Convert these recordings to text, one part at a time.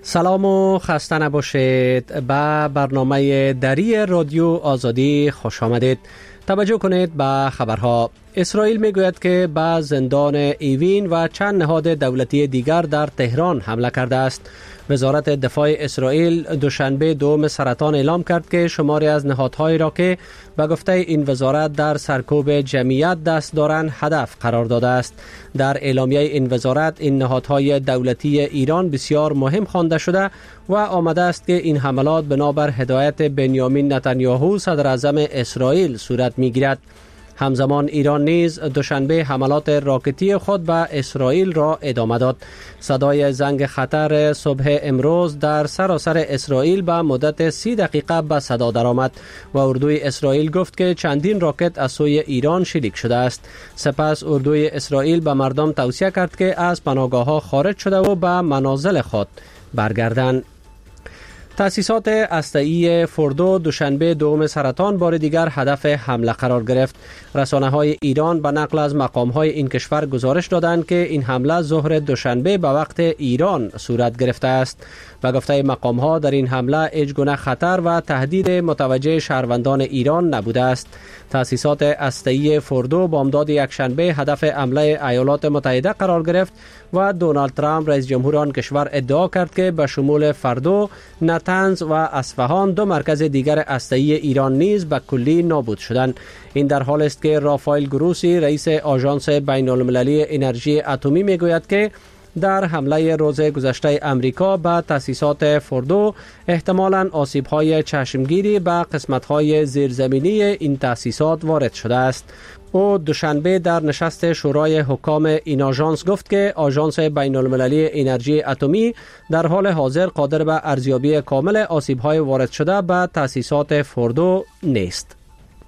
سلام و خسته نباشید. به برنامه دری رادیو آزادی خوش آمدید. توجه کنید به خبرها. اسرائیل میگوید که به زندان ایوین و چند نهاد دولتی دیگر در تهران حمله کرده است. وزارت دفاع اسرائیل دوشنبه 2 سرطان اعلام کرد که شماری از نهادهایی را که به گفته این وزارت در سرکوب جمعیت دست دارند هدف قرار داده است. در اعلامیه این وزارت این نهادهای دولتی ایران بسیار مهم خوانده شده و آمده است که این حملات بنابر هدایت بنیامین نتانیاهو صدر اعظم اسرائیل صورت میگیرد. همزمان ایران نیز دوشنبه حملات راکتی خود به اسرائیل را ادامه داد. صدای زنگ خطر صبح امروز در سراسر اسرائیل به مدت 30 دقیقه به صدا درآمد و اردوی اسرائیل گفت که چندین راکت از سوی ایران شلیک شده است. سپس اردوی اسرائیل به مردم توصیه کرد که از پناهگاه‌ها خارج شده و به منازل خود برگردند. تأسیسات هسته‌ای فوردو دوشنبه 2 سرطان بار دیگر هدف حمله قرار گرفت. رسانه‌های ایران به نقل از مقام‌های این کشور گزارش دادند که این حمله ظهر دوشنبه به وقت ایران صورت گرفته است. به گفته مقام‌ها در این حمله هیچ گونه خطر و تهدید متوجه شهروندان ایران نبوده است. تأسیسات هسته‌ای فوردو بامداد یکشنبه هدف حمله ایالات متحده قرار گرفت و دونالد ترامپ رئیس جمهور آن کشور ادعا کرد که به شمول فردو، نتنز و اصفهان 2 مرکز دیگر هسته‌ای ایران نیز به کلی نابود شدند. این در حالی است که رافائل گروسی رئیس آژانس بین‌المللی انرژی اتمی میگوید که در حمله روز گذشته امریکا به تأسیسات فوردو احتمالاً آسیب‌های چشمگیری به قسمت‌های زیرزمینی این تأسیسات وارد شده است. او دوشنبه در نشست شورای حکام این آژانس گفت که آژانس بین‌المللی انرژی اتمی در حال حاضر قادر به ارزیابی کامل آسیب‌های وارد شده به تأسیسات فوردو نیست.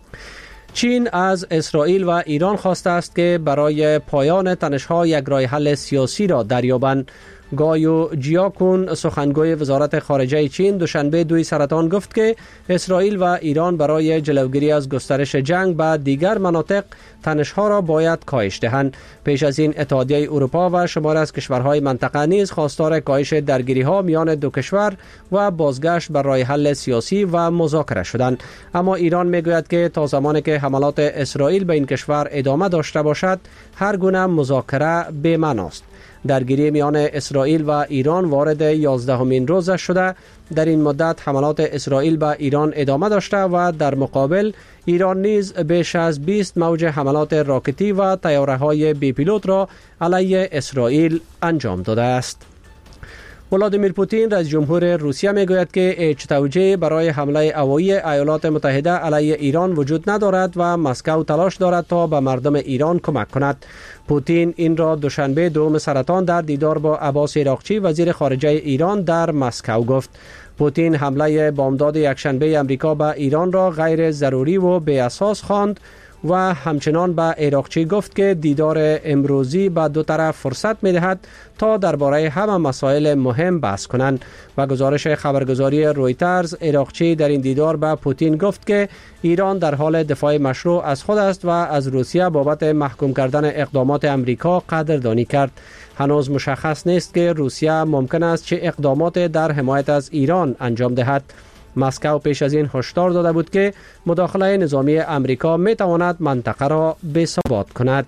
چین از اسرائیل و ایران خواسته است که برای پایان تنش‌ها یک راه حل سیاسی را دریابند. گایو جیاکون سخنگوی وزارت خارجه چین دوشنبه 2 سرطان گفت که اسرائیل و ایران برای جلوگیری از گسترش جنگ به دیگر مناطق تنش‌ها را باید کاهش دهند. پیش از این اتحادیه اروپا و شماری از کشورهای منطقه نیز خواستار کاهش درگیری‌ها میان دو کشور و بازگشت بر راه حل سیاسی و مذاکره شدند. اما ایران میگوید که تا زمانی که حملات اسرائیل به این کشور ادامه داشته باشد هر گونه مذاکره بی‌معناست. درگیری میان اسرائیل و ایران وارد 11مین روز شده. در این مدت حملات اسرائیل به ایران ادامه داشته و در مقابل ایران نیز بیش از 20 موج حملات راکتی و طیاره‌های بی پیلوت را علیه اسرائیل انجام داده است. ولادیمیر پوتین رئیس جمهور روسیه میگوید که هیچ توجیه برای حمله هوایی ایالات متحده علیه ایران وجود ندارد و مسکو تلاش دارد تا به مردم ایران کمک کند. پوتین این را دوشنبه 2 سرطان در دیدار با عباس عراقچی وزیر خارجه ایران در مسکو گفت. پوتین حمله بامداد یکشنبه امریکا به ایران را غیر ضروری و بی اساس خواند و همچنان به عراقچی گفت که دیدار امروزی به دو طرف فرصت می‌دهد تا درباره همه مسائل مهم بحث کنند. و گزارش خبرگزاری رویترز، عراقچی در این دیدار به پوتین گفت که ایران در حال دفاع مشروع از خود است و از روسیه بابت محکوم کردن اقدامات امریکا قدردانی کرد. هنوز مشخص نیست که روسیه ممکن است چه اقدامات در حمایت از ایران انجام دهد. مسکو پیش از این هشدار داده بود که مداخله نظامی امریکا می تواند منطقه را بی‌ثبات کند.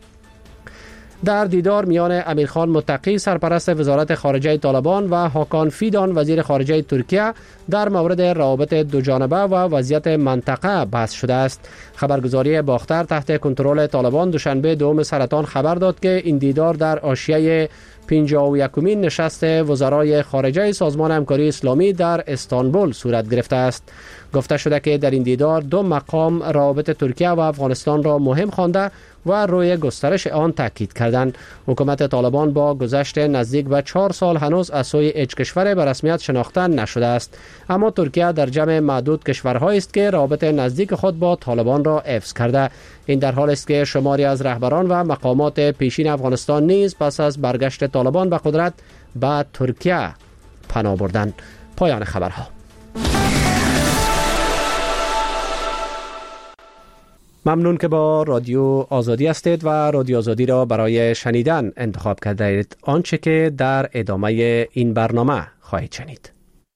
در دیدار میان امیرخان متقی سرپرست وزارت خارجه طالبان و هاکان فیدان وزیر خارجه ترکیه در مورد روابط دوجانبه و وضعیت منطقه بحث شده است. خبرگزاری باختر تحت کنترل طالبان دوشنبه 2 سرطان خبر داد که این دیدار در حاشیه 51مین نشست وزرای خارجه سازمان همکاری اسلامی در استانبول صورت گرفته است. گفته شده که در این دیدار 2 مقام روابط ترکیه و افغانستان را مهم خوانده و روی گسترش آن تاکید کردند. حکومت طالبان با گذشت نزدیک به 4 سال هنوز از سوی هیچ کشور به رسمیت شناخته نشده است، اما ترکیه در جمع معدود کشورهایی است که روابط نزدیک خود با طالبان را حفظ کرده. این در حالی است که شماری از رهبران و مقامات پیشین افغانستان نیز پس از برگشت طالبان به قدرت به ترکیه پناه بردند. پایان خبرها. ممنون که با رادیو آزادی هستید و رادیو آزادی را برای شنیدن انتخاب کردید. آنچه که در ادامه این برنامه خواهید شنید.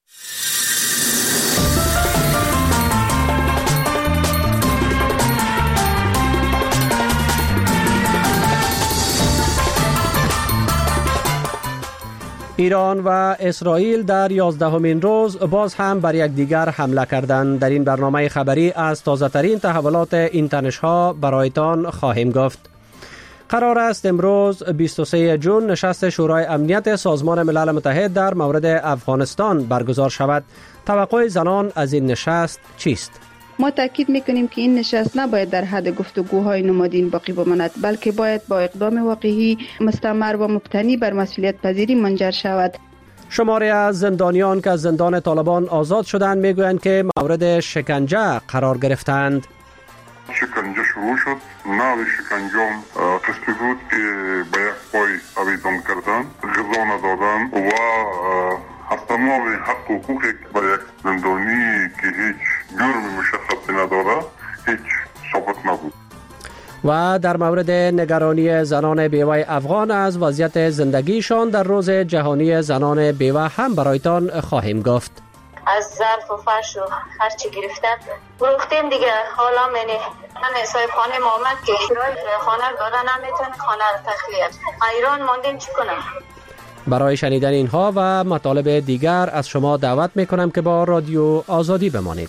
ایران و اسرائیل در 11مین روز باز هم بر یکدیگر حمله کردند. در این برنامه خبری از تازه‌ترین تحولات این تنش‌ها برایتان خواهیم گفت. قرار است امروز 23 جون نشست شورای امنیت سازمان ملل متحد در مورد افغانستان برگزار شود. توقع زنان از این نشست چیست؟ ما تاکید میکنیم که این نشست نباید در حد گفتگوهای نمادین باقی بماند، بلکه باید با اقدام واقعی مستمر و مبتنی بر مسئولیت پذیری منجر شود. شماری از زندانیان که از زندان طالبان آزاد شدند میگویند که مورد شکنجه قرار گرفتند. شکنجه شروع شد. نوع شکنجه قسمی بود که به یک پای آویزان کردن، غذا ندادن و از تمام حق و حقوقی که به یک زندانی که هیچ جرم مشخصی نداره هیچ ثابت نبود. و در مورد نگرانی زنان بیوه افغان از وضعیت زندگیشان در روز جهانی زنان بیوه هم برایتان خواهیم گفت. از ظرف و فرش و هرچی گرفتن گفتیم دیگه. حالا من صاحب خانه محمد که خانه داره نمیتونه خانه رو تخلیه. ایران ماندیم چی کنم؟ برای شنیدن اینها و مطالب دیگر از شما دعوت میکنم که با رادیو آزادی بمانید.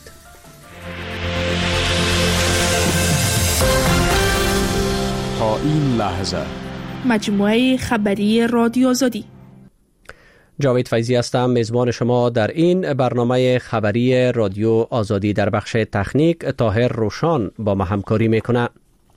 تا این لحظه مجموعه خبری رادیو آزادی. جاوید فیضی هستم، میزبان شما در این برنامه خبری رادیو آزادی. در بخش تکنیک طاهر روشان با ما همکاری میکنه.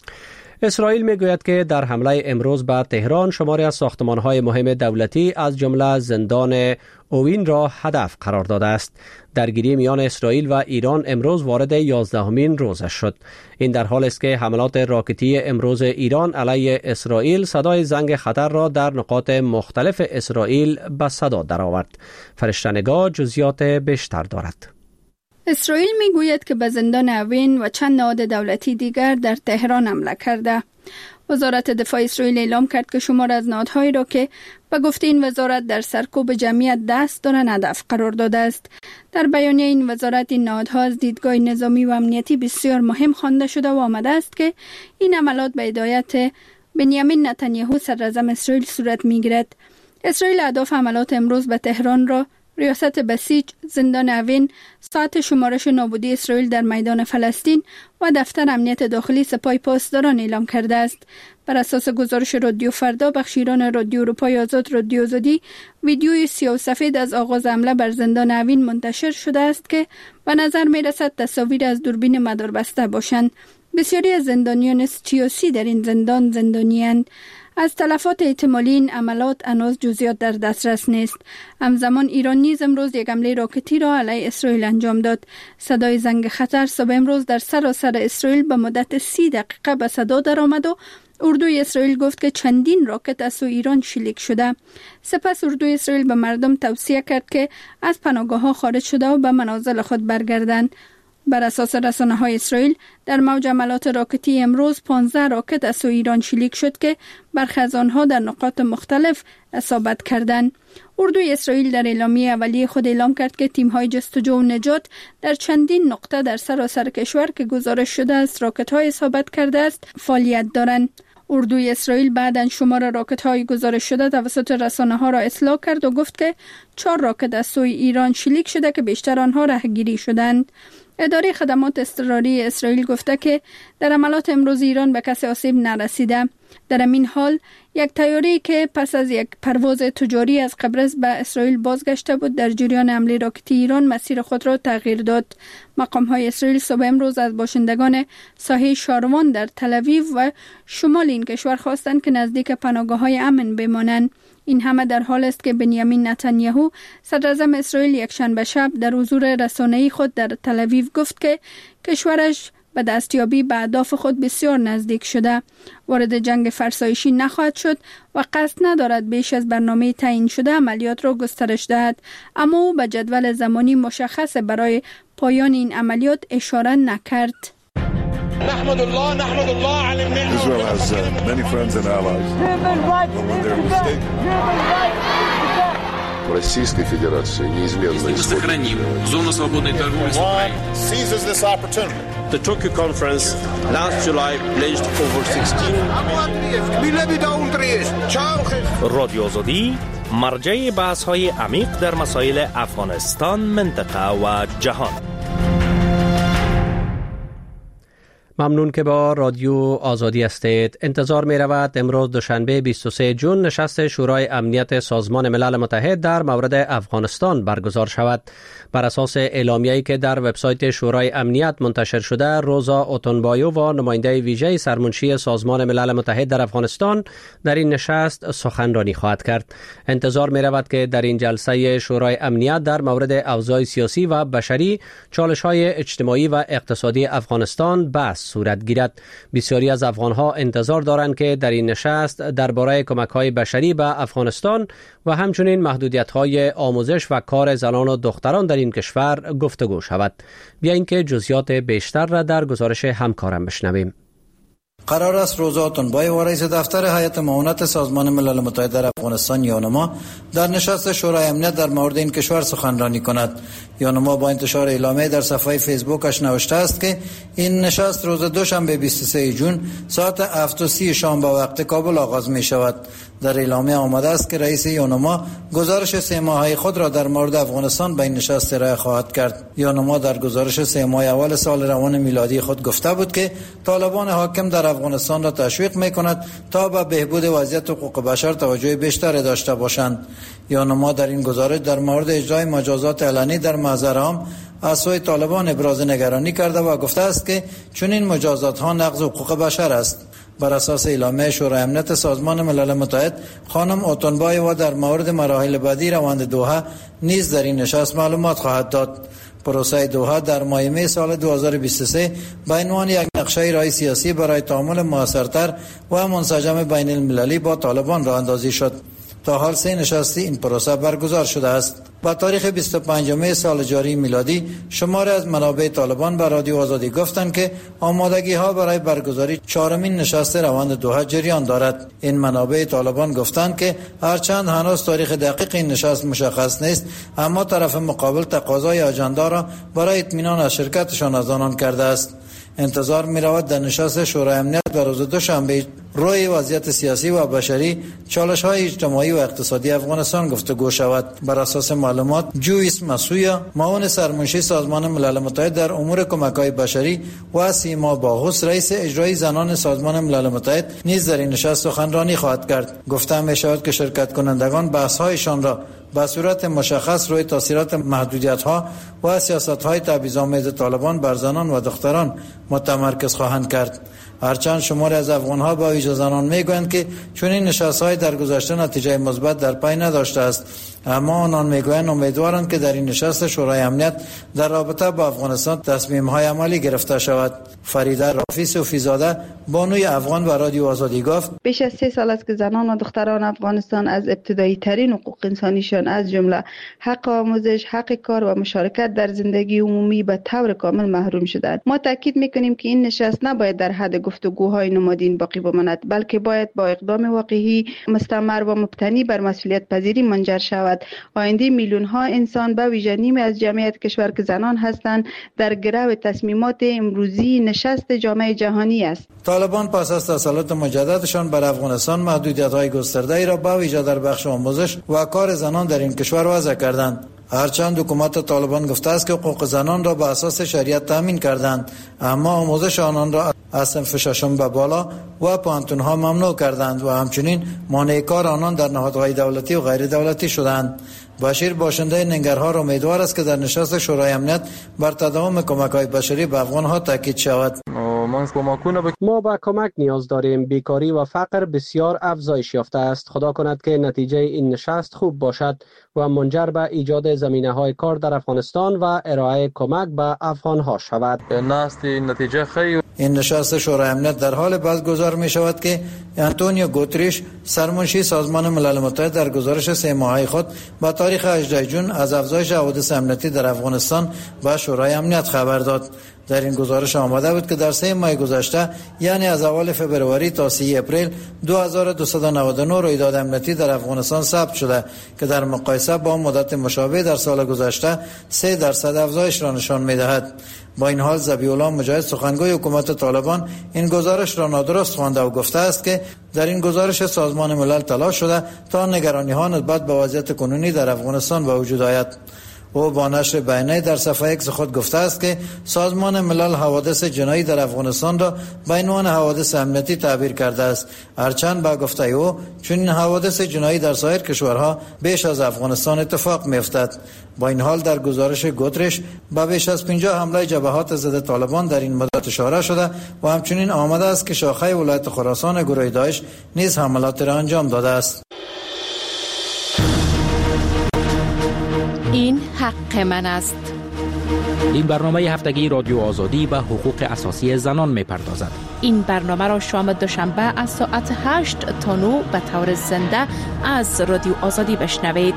اسرائیل میگوید که در حمله امروز به تهران شماری از ساختمان‌های مهم دولتی از جمله زندان اوین را هدف قرار داده است. درگیری میان اسرائیل و ایران امروز وارد 11مین روزش شد. این در حالی است که حملات راکتی امروز ایران علیه اسرائیل صدای زنگ خطر را در نقاط مختلف اسرائیل به صدا درآورد. فرشته‌نگاه جزئیات بیشتر دارد. اسرائیل میگوید که به زندان اوین و چند نهاد دولتی دیگر در تهران حمله کرده. وزارت دفاع اسرائیل اعلام کرد که شمار از نهادهایی را که به گفته این وزارت در سرکوب جمعیت دست دارند هدف قرار داده است. در بیانیه این وزارت این نهادها از دیدگاه نظامی و امنیتی بسیار مهم خوانده شده و آمده است که این عملات به هدایت بنیامین نتانیاهو صدراعظم اسرائیل صورت میگیرد. اسرائیل اهداف حملات امروز به تهران را ریاست بسیج، زندان اوین، ساعت شمارش نابودی اسرائیل در میدان فلسطین و دفتر امنیت داخلی سپاه پاسداران اعلام کرده است. بر اساس گزارش رادیو فردا، بخشیران رادیو اروپای آزاد رادیو آزادی ویدیوی سیاه و سفید از آغاز حمله بر زندان اوین منتشر شده است که به نظر می رسد تصاویر از دوربین مداربسته باشند. بسیاری از زندانیان 33 در این زندان زندانی‌اند. از تلفات احتمالی این عملات هنوز جزئیات در دسترس نیست. همزمان ایران نیز امروز یک حمله راکتی را علیه اسرائیل انجام داد. صدای زنگ خطر صبح امروز در سراسر اسرائیل به مدت 30 دقیقه به صدا درآمد و اردوی اسرائیل گفت که چندین راکت از سوی ایران شلیک شده. سپس اردوی اسرائیل به مردم توصیه کرد که از پناهگاه‌ها خارج شده و به منازل خود برگردند. بر اساس رسانه‌های اسرائیل در موج حملات راکتی امروز 15 راکت از سوی ایران شلیک شد که برخی از آنها در نقاط مختلف اصابت کردند. اردوی اسرائیل در اعلامیه اولیه خود اعلام کرد که تیم‌های جستجو و نجات در چندین نقطه در سراسر کشور که گزارش شده است راکت‌های اصابت کرده است فعالیت دارند. اردوی اسرائیل بعداً شمار راکت‌های گزارش شده توسط رسانه‌ها را اصلاح کرد و گفت که 4 راکت از سوی ایران شلیک شده که بیشتر آنها رهگیری شدند. اداره خدمات اضطراری اسرائیل گفته که در عملات امروز ایران به کسی آسیب نرسیده. در این حال یک طیاره‌ای که پس از یک پرواز تجاری از قبرس به اسرائیل بازگشته بود در جریان حمله راکتی ایران مسیر خود را تغییر داد. مقام‌های اسرائیل صبح امروز از باشندگان ساحل شاروان در تل‌آویو و شمال این کشور خواستند که نزدیک پناهگاه‌های امن بمانند. این همه در حال است که بنیامین نتانیاهو صدراعظم اسرائیل یکشنبه شب در حضور رسانه‌ای خود در تل‌آویو گفت که کشورش به دستیابی به اهداف خود بسیار نزدیک شده، وارد جنگ فرسایشی نخواهد شد و قصد ندارد بیش از برنامه تعیین شده عملیات را گسترش دهد، اما او به جدول زمانی مشخص برای پایان این عملیات اشاره نکرد. Israel has many friends and allies. But when they're mistaken, Российской Федерации неизменно сохраним зону свободной торговли с Украиной. Seizes this opportunity. The Tokyo conference last July pledged over 16 رادیو آزادی مرجع بحث‌های عمیق در مسائل افغانستان، منطقه و جهان. ممنون که با رادیو آزادی هستید. انتظار می رود امروز دوشنبه 23 جون نشست شورای امنیت سازمان ملل متحد در مورد افغانستان برگزار شود. بر اساس اعلامیه‌ای که در وبسایت شورای امنیت منتشر شده، روزا اوتونبایو و نماینده ویژه سرمنشی سازمان ملل متحد در افغانستان در این نشست سخنرانی خواهد کرد. انتظار می رود که در این جلسه شورای امنیت در مورد اوضاع سیاسی و بشری، چالش‌های اجتماعی و اقتصادی افغانستان بحث صورت گیرد. بسیاری از افغانها انتظار دارند که در این نشست درباره کمک‌های بشری به افغانستان و همچنین محدودیت‌های آموزش و کار زنان و دختران در این کشور گفتگو شود. بیایید که جزئیات بیشتر را در گزارش همکارم بشنویم. قرار است روزا اوتونبایو و رئیس دفتر هیئت معاونت سازمان ملل متحد در افغانستان یونما در نشست شورای امنیت در مورد این کشور سخنرانی کند. یونما با انتشار اعلامیه در صفحه فیسبوکش نوشته است که این نشست روز دوشنبه 23 جون ساعت 7:30 شام به وقت کابل آغاز می شود. در اعلامیه آمده است که رئیس یونما گزارش 3 ماهه خود را در مورد افغانستان به این نشست ارائه خواهد کرد. یونما در گزارش 3 ماه اول سال روان میلادی خود گفته بود که طالبان حاکم در افغانستان را تشویق می‌کند تا به بهبود وضعیت حقوق بشر توجه بیشتری داشته باشند. یونما در این گزارش در مورد اجرای مجازات علنی در محضر عام از سوی طالبان ابراز نگرانی کرده و گفته است که چنین مجازات ها نقض حقوق بشر است. بر اساس اعلامیه شورای امنیت سازمان ملل متحد، خانم اوتونبایو در مورد مراحل بعدی روند دوحه نیز در این نشست معلومات خواهد داد. پروسه دوحه در ماه می سال 2023 به عنوان یک نقشه راه سیاسی برای تعامل موثرتر و منسجم بین المللی با طالبان راه اندازی شد. تا حال 3 نشستی این پروسه برگزار شده است. با تاریخ 25 می سال جاری میلادی، شماری از منابع طالبان به رادیو آزادی گفتند که آمادگی ها برای برگزاری 4مین نشست روند دوحه جریان دارد. این منابع طالبان گفتند که هرچند هنوز تاریخ دقیق این نشست مشخص نیست، اما طرف مقابل تقاضای آجندا را برای اطمینان از شرکتشان از آنان کرده است. انتظار می رود در نشست شورای امنیت در روز دوشنبه روی وضعیت سیاسی و بشری، چالش‌های اجتماعی و اقتصادی افغانستان گفتگو شود. بر اساس معلومات، جوئیس مسویا، معاون سرمنشی سازمان ملل متحد در امور کمک‌های بشری، و سیما باهوس، رئیس اجرایی زنان سازمان ملل متحد، نیز در این نشست سخنرانی خواهد کرد. گفته می شود که شرکت کنندگان بحث‌هایشان را به صورت مشخص روی تاثیرات محدودیت‌ها و سیاست‌های تبعیض‌آمیز طالبان بر زنان و دختران متمرکز خواهند کرد. هرچند شماری از افغان‌ها با ویژه زنان می‌گویند که چنین نشست‌های در گذشته نتیجه مثبت در پی نداشته است، اما آنان می‌گویند امیدوارند که در این نشست شورای امنیت در رابطه با افغانستان تصمیم‌های عملی گرفته شود. فریده رافی صوفی‌زاده، بانوی افغان، و رادیو آزادی گفت بیش از 3 سال است که زنان و دختران افغانستان از ابتدایی ترین حقوق انسانیشان از جمله حق آموزش، حق کار و مشارکت در زندگی عمومی به طور کامل محروم شدند. ما تاکید می‌کنیم که این نشست نباید در حد گفتگوهای نمادین باقی بماند، بلکه باید با اقدام واقعی، مستمر و مبتنی بر مسئولیت پذیری منجر شود. آینده میلیون ها انسان، به ویژه نیمی از جمعیت کشور که زنان هستند، در گرو تصمیمات امروزی نشست جامعه جهانی است. طالبان پس از تسلط مجددشان بر افغانستان محدودیت‌های گسترده‌ای را به ویژه در بخش آموزش و کار زنان در این کشور وضع کردند. هرچند حکومت طالبان گفته است که حقوق زنان را به اساس شریعت تامین کردند، اما آموزش آنان را از صنف ششم به بالا و پانتون‌ها ممنوع کردند و همچنین مانع کار آنان در نهادهای دولتی و غیر دولتی شدند. بشیر باشنده ننگرهار امیدوار است که در نشست شورای امنیت بر تداوم کمک‌های بشری به افغان‌ها تاکید شود. ما به کمک نیاز داریم. بیکاری و فقر بسیار افزایش یافته است. خدا کند که نتیجه این نشست خوب باشد و منجر به ایجاد زمینه‌های کار در افغانستان و ارائه کمک به افغان‌ها شود. این نشست شورای امنیت در حال برگزار می شود که آنتونیو گوتریش، سرمنشی سازمان ملل متحد، در گزارش 3 ماهه خود با تاریخ 18 جون از افزایش حوادث امنیتی در افغانستان به شورای امنیت خبر داد. در این گزارش آمده بود که در 3 ماه گذشته یعنی از اول فوریه تا 30 اپریل 2299 رویداد امنیتی در افغانستان ثبت شده که در مقایسه با مدت مشابه در سال گذشته 3% افزایش را نشان می‌دهد. با این حال ذبیح الله مجاهد سخنگوی حکومت طالبان این گزارش را نادرست خوانده و گفته است که در این گزارش سازمان ملل تلاش شده تا نگرانی‌ها نسبت به وضعیت کنونی در افغانستان به وجود آید. او با نشر بیانیه در صفحه ایکس خود گفته است که سازمان ملل حوادث جنایی در افغانستان را به عنوان حوادث امنیتی تعبیر کرده است، هرچند با گفته او چون این حوادث جنایی در سایر کشورها بیش از افغانستان اتفاق می‌افتد. با این حال در گزارش گوترش به بیش از 50 حمله جبهات ضد طالبان در این مدت اشاره شده و همچنین آمده است که شاخه ولایت خراسان گروه داعش نیز حملات را انجام داده است. این حق من است. این برنامه هفتگی رادیو آزادی به حقوق اساسی زنان می‌پردازد. این برنامه را شام دوشنبه از ساعت 8 تا 9 به طور زنده از رادیو آزادی بشنوید.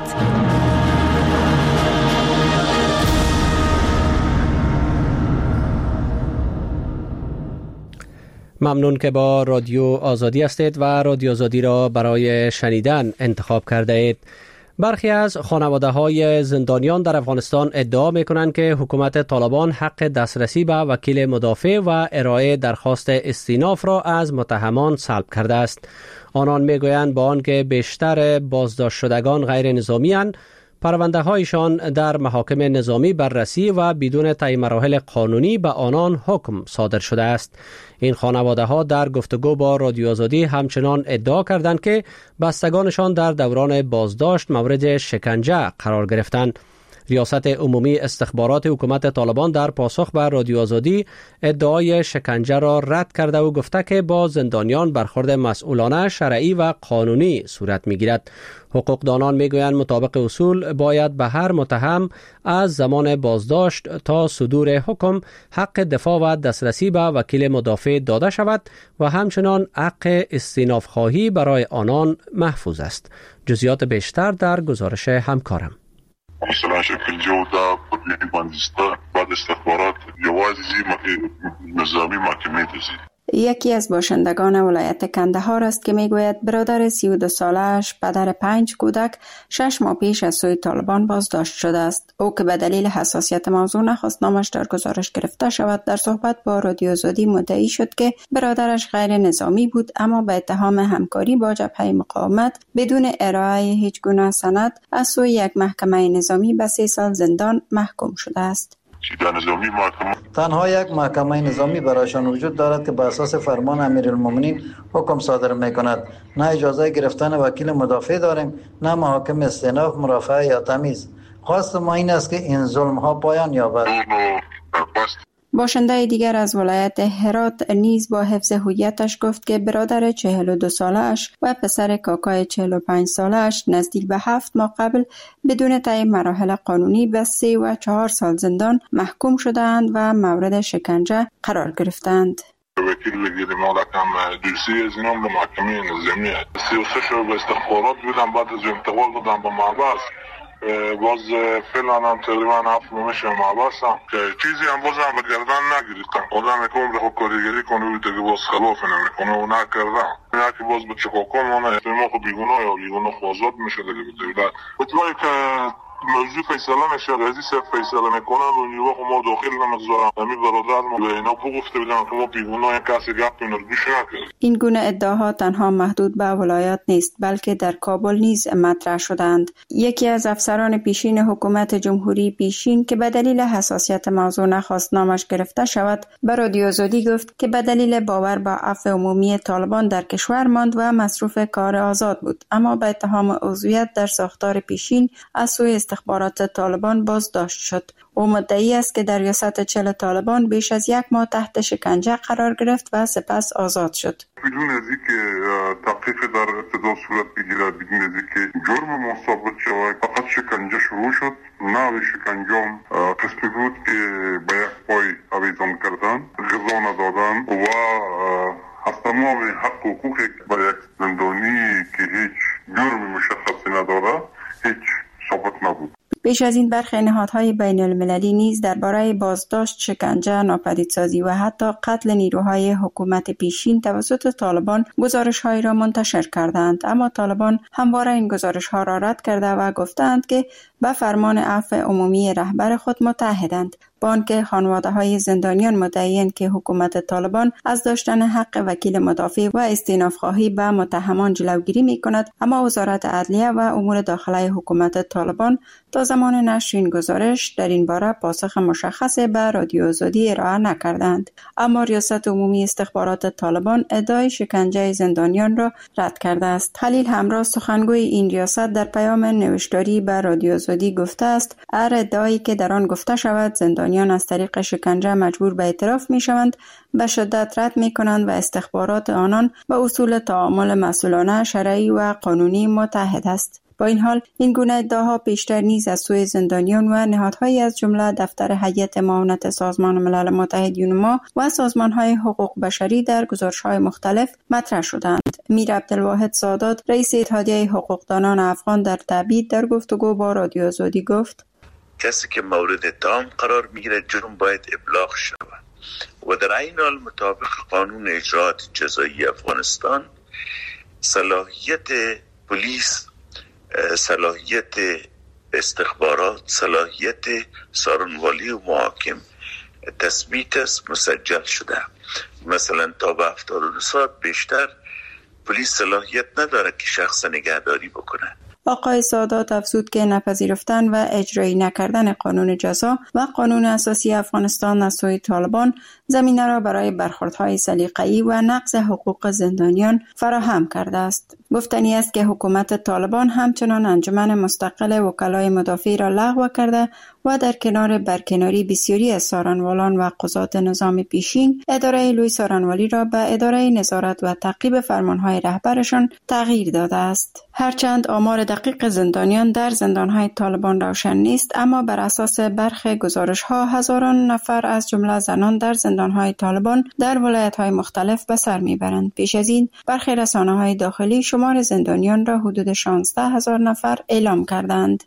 ممنون که با رادیو آزادی هستید و رادیو آزادی را برای شنیدن انتخاب کرده اید. برخی از خانواده‌های زندانیان در افغانستان ادعا می‌کنند که حکومت طالبان حق دسترسی به وکیل مدافع و ارائه درخواست استیناف را از متهمان سلب کرده است. آنان می‌گویند با آنکه بیشتر بازداشت شدگان غیر نظامی اند، پرونده هایشان در محاکم نظامی بررسی و بدون طی مراحل قانونی به آنان حکم صادر شده است. این خانواده ها در گفتگو با رادیو آزادی همچنان ادعا کردند که بستگانشان در دوران بازداشت مورد شکنجه قرار گرفتند. ریاست عمومی استخبارات حکومت طالبان در پاسخ به رادیو آزادی ادعای شکنجه را رد کرده و گفته که با زندانیان برخورد مسئولانه، شرعی و قانونی صورت می‌گیرد. حقوقدانان میگویند مطابق اصول باید به هر متهم از زمان بازداشت تا صدور حکم حق دفاع و دسترسی به وکیل مدافع داده شود و همچنان حق استیناف خواهی برای آنان محفوظ است. جزئیات بیشتر در گزارش همکارم. مثلا شکل جوده پدوی بندسته بعد استخبارات یوازی نظامی محکمه تزید. یکی از باشندگان ولایت کندهار است که میگوید برادر 32 ساله‌اش پدر 5 کودک 6 ماه پیش از سوی طالبان بازداشت شده است. او که به دلیل حساسیت موضوع نخواست نامش در گزارش گرفته شود، در صحبت با رادیو آزادی مدعی شد که برادرش غیر نظامی بود اما به اتهام همکاری با جبهه مقاومت بدون ارائه هیچ گونه سند از سوی یک محکمه نظامی به 3 سال زندان محکوم شده است. تنها یک محکمه نظامی برایشان وجود دارد که بر اساس فرمان امیرالمومنین حکم صادر می‌کند. نه اجازه گرفتن وکیل مدافع داریم، نه محاکم استئناف، مرافعه یا تمیز. خواست ما این است که این ظلم‌ها پایان یابد. باشنده دیگر از ولایت هرات نیز با حفظ هویتش گفت که برادر 42 ساله‌اش و پسر کاکای 45 ساله‌اش نزدیک به 7 ماه قبل بدون طی مراحل قانونی به 3 و 4 سال زندان محکوم شدند و مورد شکنجه قرار گرفتند. وکیل بگیریم مالکم دوسی از اینام به محکمه نظامی 33 شو به استخبارات بودم، بعد از انتقال دادم به محبس. باز فعلا هم تقریبا 7 ماه میشه محبسم که چیزی هم باز هم به گردن نگیریدم. آدم که عمر خود کارگری کنه و دیگه باز خلاف نمیکنه و نکردم. نه که باز به چکاکان مانه ما خود بیگناه یا بیگناه خوازات میشه دیگه به دولت. بطوری که موضوع فیصله میشه رئیسی صرف فیصله میکنن و نیوه ما داخل نمیگذارن. همین برادر ما به اینا بگفته بودن که ما بیگناه کسی گپ نرگوش نکرد. این گونه ادعاها تنها محدود به ولایات نیست بلکه در کابل نیز مطرح شدند. یکی از افسران پیشین حکومت جمهوری پیشین که به دلیل حساسیت موضوع نخواست نامش گرفته شود به رادیو آزادی گفت که به دلیل باور به عفو عمومی طالبان در کشور ماند و مصروف کار آزاد بود، اما به اتهام عضویت در ساختار پیشین از سوی استخبارات طالبان بازداشت شد. او مدعی است که در ریاست چل طالبان بیش از 1 ماه تحت شکنجه قرار گرفت و سپس آزاد شد. بدون از اینکه تحقیق در ابتدا صورت بگیرد، بدون از اینکه جرم ما ثابت شود، فقط شکنجه شروع شد. نوع شکنجه قسمی بود که به یک پای آویزان کردن، غذا ندادن و از تمام حق و حقوقی برای یک زندانی که هیچ جرم مشخصی نداره هیچ ثابت نبود. پیش از این برخی نهادهای بین المللی نیز درباره بازداشت، شکنجه، ناپدیدسازی و حتی قتل نیروهای حکومت پیشین توسط طالبان گزارش‌هایی را منتشر کردند، اما طالبان همواره این گزارش‌ها را رد کرده و گفتند که به فرمان عفو عمومی رهبر خود متحدند، با آنکه خانواده‌های زندانیان مدعی‌اند که حکومت طالبان از داشتن حق وکیل مدافع و استئناف‌خواهی به متهمان جلوگیری می‌کند، اما وزارت عدلیه و امور داخلی حکومت طالبان تا زمان نشر این گزارش در این باره پاسخ مشخص به رادیو آزادی ارائه نکردند. اما ریاست عمومی استخبارات طالبان ادعای شکنجه زندانیان را رد کرده است. خلیل همراه سخنگوی این ریاست در پیام نوشتاری به رادیو آزادی گفته است هر ادعایی که در آن گفته شود زندانیان از طریق شکنجه مجبور به اعتراف می‌شوند به شدت رد می‌کنند و استخبارات آنان به اصول تعامل مسئولانه، شرعی و قانونی متحد است. با این حال این گونه ادعاها پیشتر نیز از سوی زندانیان و نهادهایی از جمله دفتر هیئت معاونت سازمان ملل متحد یونما و سازمان‌های حقوق بشری در گزارش‌های مختلف مطرح شدند. میر عبدالواحد سادات رئیس اتحادیه حقوقدانان افغان در تبعید در گفتگو با رادیو آزادی گفت: کسی که مورد اتهام قرار میگیره جرم باید ابلاغ شود و در این حال مطابق قانون اجرات جزایی افغانستان صلاحیت پلیس، صلاحیت استخبارات، صلاحیت سارنوالی و محاکم تثبیت است، مسجل شده. مثلا تا به 72 ساعت بیشتر پلیس صلاحیت نداره که شخص نگهداری بکنه. آقای سادات افزود که نپذیرفتن و اجرایی نکردن قانون جزا و قانون اساسی افغانستان از سوی طالبان زمینه را برای برخوردهای سلیقه‌ای و نقض حقوق زندانیان فراهم کرده است. گفتنی است که حکومت طالبان همچنان انجمن مستقل وکلای مدافع را لغو کرده و در کنار برکناری بسیاری از سارنوالان و قضات نظام پیشین، اداره لوی سارنوالی را به اداره نظارت و تعقیب فرمانهای رهبرشان تغییر داده است. هرچند آمار دقیق زندانیان در زندانهای طالبان روشن نیست، اما بر اساس برخی گزارش‌ها هزاران نفر از جمله زنان در زندانهای طالبان در ولایت‌های مختلف به سر می‌برند. پیش از این برخی رسانه‌های داخلی شمار زندانیان را حدود 16,000 نفر اعلام کردند.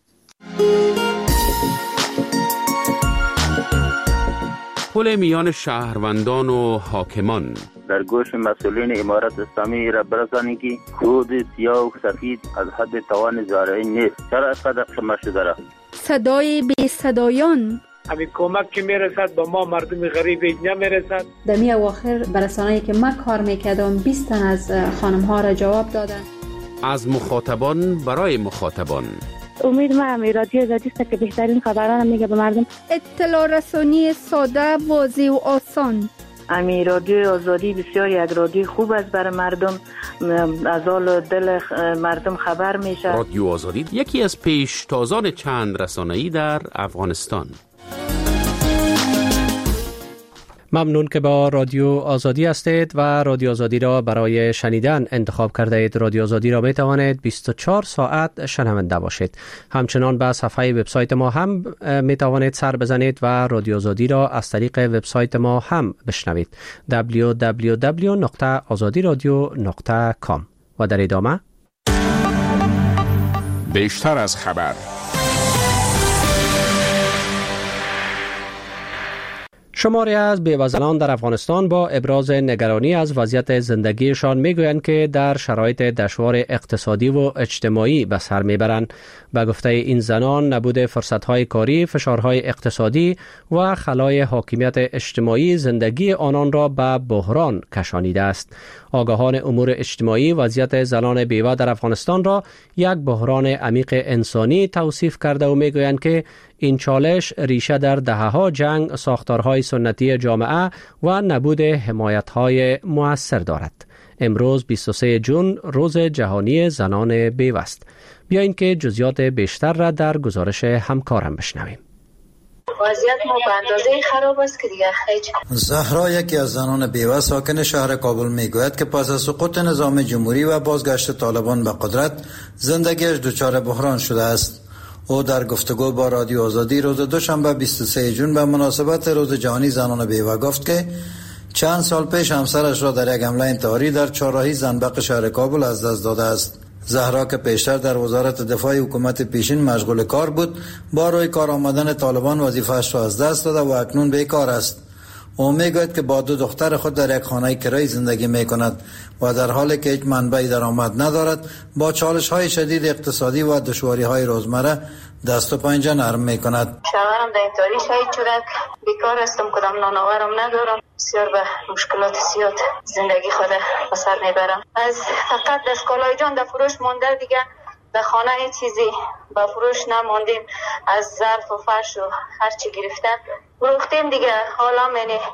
پل میان شهروندان و حاکمان در گوش مسئولین امارت اسلامی را برسانید که کود سیاه و سفید از حد توان زارعی نیست. چرا اینقدر قمه شده را؟ صدای بی صدایان، همین کمک که میرسد با ما مردم غریب نمیرسد. در می اواخر برسانه‌ای که من کار میکردم 20 تن از خانم ها را جواب دادن. از مخاطبان برای مخاطبان. امید ما رادیو آزادی است که بهترین خبران میگه به مردم. اطلاع رسانی ساده، واضح و آسان. رادیو آزادی بسیار یک رادیو خوب است برای مردم، از حال دل مردم خبر میشه. رادیو آزادی یکی از پیشتازان چند رسانه‌ای در افغانستان. ممنون که با رادیو آزادی هستید و رادیو آزادی را برای شنیدن انتخاب کرده اید. رادیو آزادی را می توانید 24 ساعت شنونده باشید. همچنان به صفحه وبسایت ما هم می توانید سر بزنید و رادیو آزادی را از طریق وبسایت ما هم بشنوید. www.azadiradio.com. و در ادامه بیشتر از خبر. شماری از بیوه‌زنان در افغانستان با ابراز نگرانی از وضعیت زندگیشان میگویند که در شرایط دشوار اقتصادی و اجتماعی به سر میبرند. به گفته این زنان، نبود فرصت‌های کاری، فشارهای اقتصادی و خلای حاکمیت اجتماعی زندگی آنان را به بحران کشانیده است. آگاهان امور اجتماعی وضعیت زنان بیوه در افغانستان را یک بحران عمیق انسانی توصیف کرده و میگویند که این چالش ریشه در دهه‌ها جنگ، ساختارهای سنتی جامعه و نبود حمایت‌های مؤثر دارد. امروز 23 جون روز جهانی زنان بیوه است. بیایید که جزئیات بیشتر را در گزارش همکارم بشنویم. وضعیت ما به اندازه خراب است که دیگه هیچ. زهرا یکی از زنان بیوه ساکن شهر کابل میگوید که پس از سقوط نظام جمهوری و بازگشت طالبان به قدرت زندگیش دچار بحران شده است. او در گفتگو با رادیو آزادی روز دوشنبه 23 جون به مناسبت روز جهانی زنان بیوه گفت که چند سال پیش همسرش را در یک حمله انتحاری در چهارراهی زنبق شهر کابل از دست داده است. زهرا که پیشتر در وزارت دفاع حکومت پیشین مشغول کار بود، با روی کار آمدن طالبان وظیفه‌اش را از دست داده و اکنون بیکار است. او میگوید که با 2 دختر خود در یک خانه کرایه زندگی میکند و در حالی که هیچ منبع درآمد ندارد، با چالش‌های شدید اقتصادی و دشواری‌های روزمره دست و پنجه نرم میکند. شوهرم در اینطوری شهید شده، بیکار هستم، کدام نانآورم ندارم، بسیار به مشکلات زیاد زندگی خود به سر میبرم. از فقط دستگاه‌های جان در فروش مانده، دیگه در خانه هیچ چیزی به فروش نماندیم. از ظرف و فرش و هر چی گرفتن فروختیم دیگه. حالا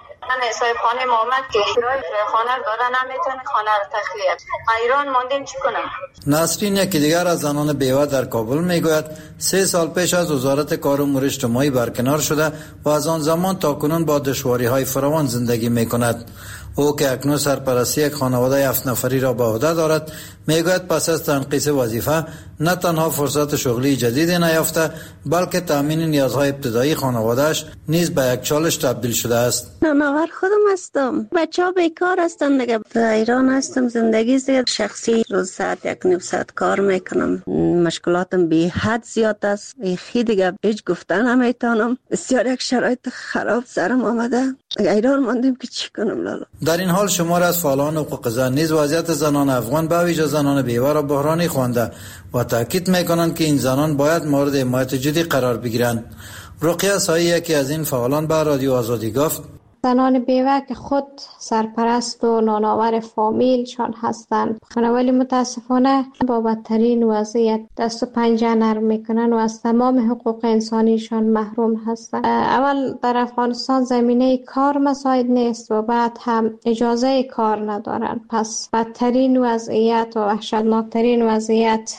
من صاحب خانه محمد که کرایه خانه دادن نمیتونه، خانه رو تخلیه حیران ماندیم چی کنم. نسرین یکی دیگر از زنان بیوه در کابل میگوید 3 سال پیش از وزارت کار و امور اجتماعی برکنار شده و از آن زمان تا کنون با دشواری‌های فراوان زندگی میکند. او که اکنون سرپرستی یک خانواده 7 نفری را به عهده دارد، میگوید پس از تنقیص وظیفه نه تنها فرصت شغلی جدیدی نیافته، بلکه تامین نیازهای ابتدایی خانواده‌اش نیز به یک چالش تبدیل شده است. نانآور خودم هستم، بچه‌ها بیکار هستن دیگه. در ایران هستم، زندگی زیاد شخصی، روز ساعت 1.5 ساعت کار میکنم. مشکلاتم بی حد زیاد است، خیلی دیگه هیچ گفتن نمیتونم. بسیار یک شرایط خراب سرم آمده، ایران ماندیم که چی کنم لالا. در این حال شمار از فعالان حقوق زن نیز وضعیت زنان افغان به ویژه زنان بیوه را بحرانی خوانده و تاکید میکنند که این زنان باید مورد حمایت جدی قرار بگیرند. رقیه سایی یکی از این فعالان به رادیو آزادی گفت زنان بیوه که خود سرپرست و نانآور فامیلشان هستند، ولی متاسفانه با بدترین وضعیت دست و پنجه نرم میکنن و از تمام حقوق انسانیشان محروم هستند. اول در افغانستان زمینه کار مساعد نیست و بعد هم اجازه کار ندارن، پس بدترین وضعیت و وحشتناکترین وضعیت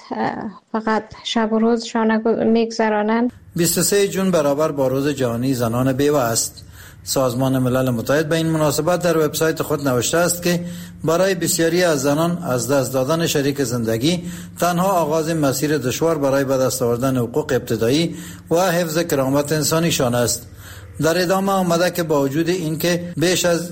فقط شب و روزشان میگذرانند. 23 جون برابر با روز جهانی زنان بیوه است. سازمان ملل متحد به این مناسبت در وبسایت خود نوشته است که برای بسیاری از زنان از دست دادن شریک زندگی تنها آغاز مسیر دشوار برای به دست آوردن حقوق ابتدایی و حفظ کرامت انسانیشان است. در ادامه آمده که با وجود اینکه بیش از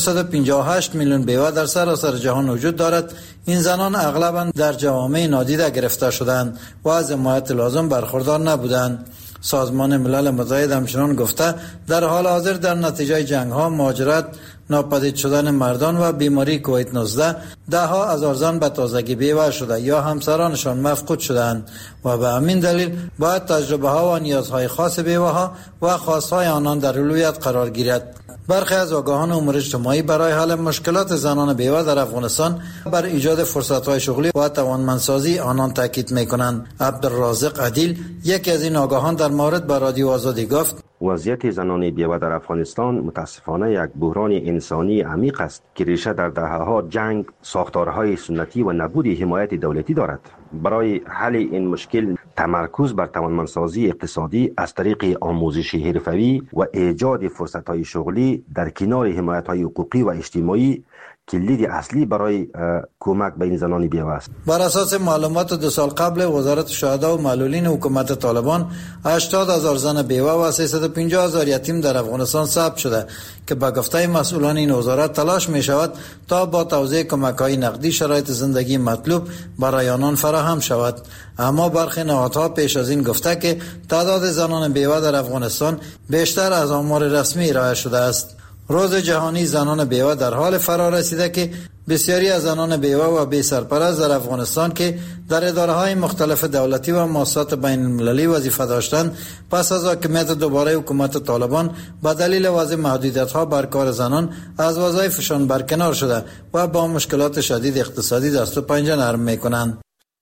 258 میلیون بیوه در سراسر جهان وجود دارد، این زنان اغلباً در جوامع نادیده گرفته شدند و از حمایت لازم برخوردار نبودند. سازمان ملل متحد همچنان گفته در حال حاضر در نتیجه جنگ‌ها، مهاجرت، ناپدید شدن مردان و بیماری کووید 19 ده‌ها هزار زن به تازگی بیوه شده یا همسرانشان مفقود شدند و به همین دلیل باید تجربه‌ها و نیازهای خاص بیوه‌ها و خواست‌های آنان در اولویت قرار گیرد. برخی از آگاهان امور اجتماعی برای حل مشکلات زنان بیوه در افغانستان بر ایجاد فرصت‌های شغلی و توانمندسازی آنان تاکید می‌کنند. عبدالرازق عدیل یکی از این آگاهان در مورد با رادیو آزادی گفت وضعیت زنان بیوه در افغانستان متاسفانه یک بحران انسانی عمیق است که ریشه در دهه‌ها جنگ، ساختارهای سنتی و نبود حمایت دولتی دارد. برای حل این مشکل تمرکز بر توانمندسازی اقتصادی از طریق آموزش حرفه‌ای و ایجاد فرصت‌های شغلی در کنار حمایت‌های حقوقی و اجتماعی کلید اصلی برای کمک به این زنان بیوه است. بر اساس معلومات 2 سال قبل وزارت شهدا و معلولین حکومت طالبان 80,000 زن بیوه و 350,000 یتیم در افغانستان ثبت شده که به گفته مسئولان این وزارت تلاش می شود تا با توزیع کمک‌های نقدی شرایط زندگی مطلوب برای آنان فراهم شود. اما برخی نهادها پیش از این گفته که تعداد زنان بیوه در افغانستان بیشتر از آمار رسمی ارائه شده است. روز جهانی زنان بیوه در حال فرا رسیده که بسیاری از زنان بیوه و بی سرپرست در افغانستان که در اداره‌های مختلف دولتی و مؤسسات بین المللی وظیفه داشتند، پس از حاکمیت دوباره حکومت طالبان به دلیل وضع محدودیت‌ها بر کار زنان از وظایفشان برکنار شده و با مشکلات شدید اقتصادی دست و پنجه نرم می‌کنند.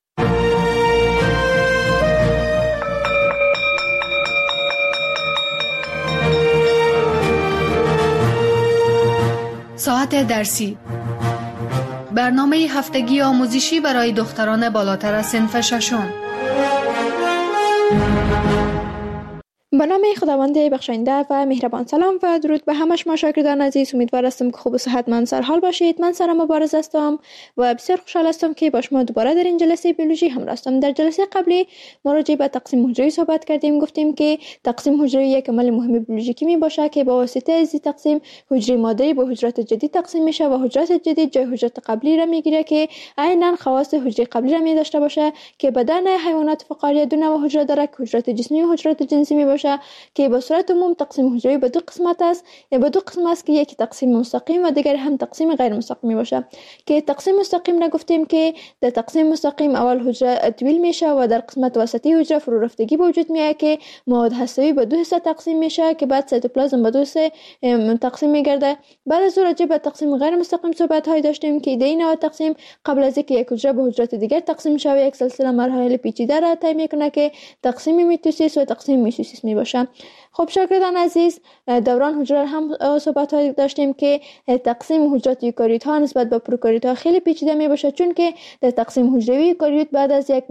ساعت درسی، برنامه هفتگی آموزشی برای دختران بالاتر از صنف ششم. به نام خداوند بخشاینده و مهربان. سلام و درود به همه شما شاگردان عزیز. امیدوار هستم که خوب و صحتمند سر حال باشید. من سارا مبارز هستم و بسیار خوشحال هستم که با شما دوباره در این جلسه بیولوژی همراه هستم. در جلسه قبلی ما راجع به تقسیم حجروی صحبت کردیم. گفتیم که تقسیم حجروی یک عمل مهم بیولوژیکی می باشه که با واسطه از تقسیم حجره مادری به حجرات جدید تقسیم میشه و حجرات جدید جای حجرات قبلی را میگیره که عیناً خواص حجره قبلی را می داشته باشه که بدن حیوانات فقاریه دو نوع حجره داره که حجرات جسمی و حجرات جنسی می باشه که به صورت عموم تقسیم حجروی به دو قسمت است. به دو قسم است که یکی تقسیم مستقیم و دیگر هم تقسیم غیر مستقیم باشه. که تقسیم مستقیم را گفتیم که در تقسیم مستقیم اول حجره طویل میشه و در قسمت وسطی حجره فرو رفتگی به وجود میاد که مواد هسته‌ای به دو حصه تقسیم میشه که بعد سایتوپلازم به دو حصه تقسیم میگرده. بعد از اون راجع به تقسیم غیر مستقیم صحبت های داشتیم که ایده این تقسیم قبل از اینکه یک حجره به حجرات دیگر تقسیم شه یک سلسله مراحل پیچیده را طی میکنه که تقسیم میتوسیس و تقسیم میسوسیس میباشه. خب شاگردان عزیز، دوران حجره هم صحبت های داشتیم که تقسیم حجرات یوکاریوت ها نسبت به پروکاریوت ها خیلی پیچیده می باشه، چون که در تقسیم حجروی یوکاریوت بعد از یک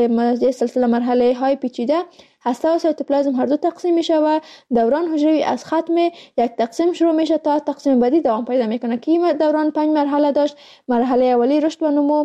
سلسله مرحله های پیچیده هسته و سایتوپلازم هر دو تقسیم میشه و دوران حجروی از ختم یک تقسیم شروع میشه تا تقسیم بعدی دوام پیدا میکنه که این دوران 5 مرحله داشت. مرحله اولی رشد و نمو،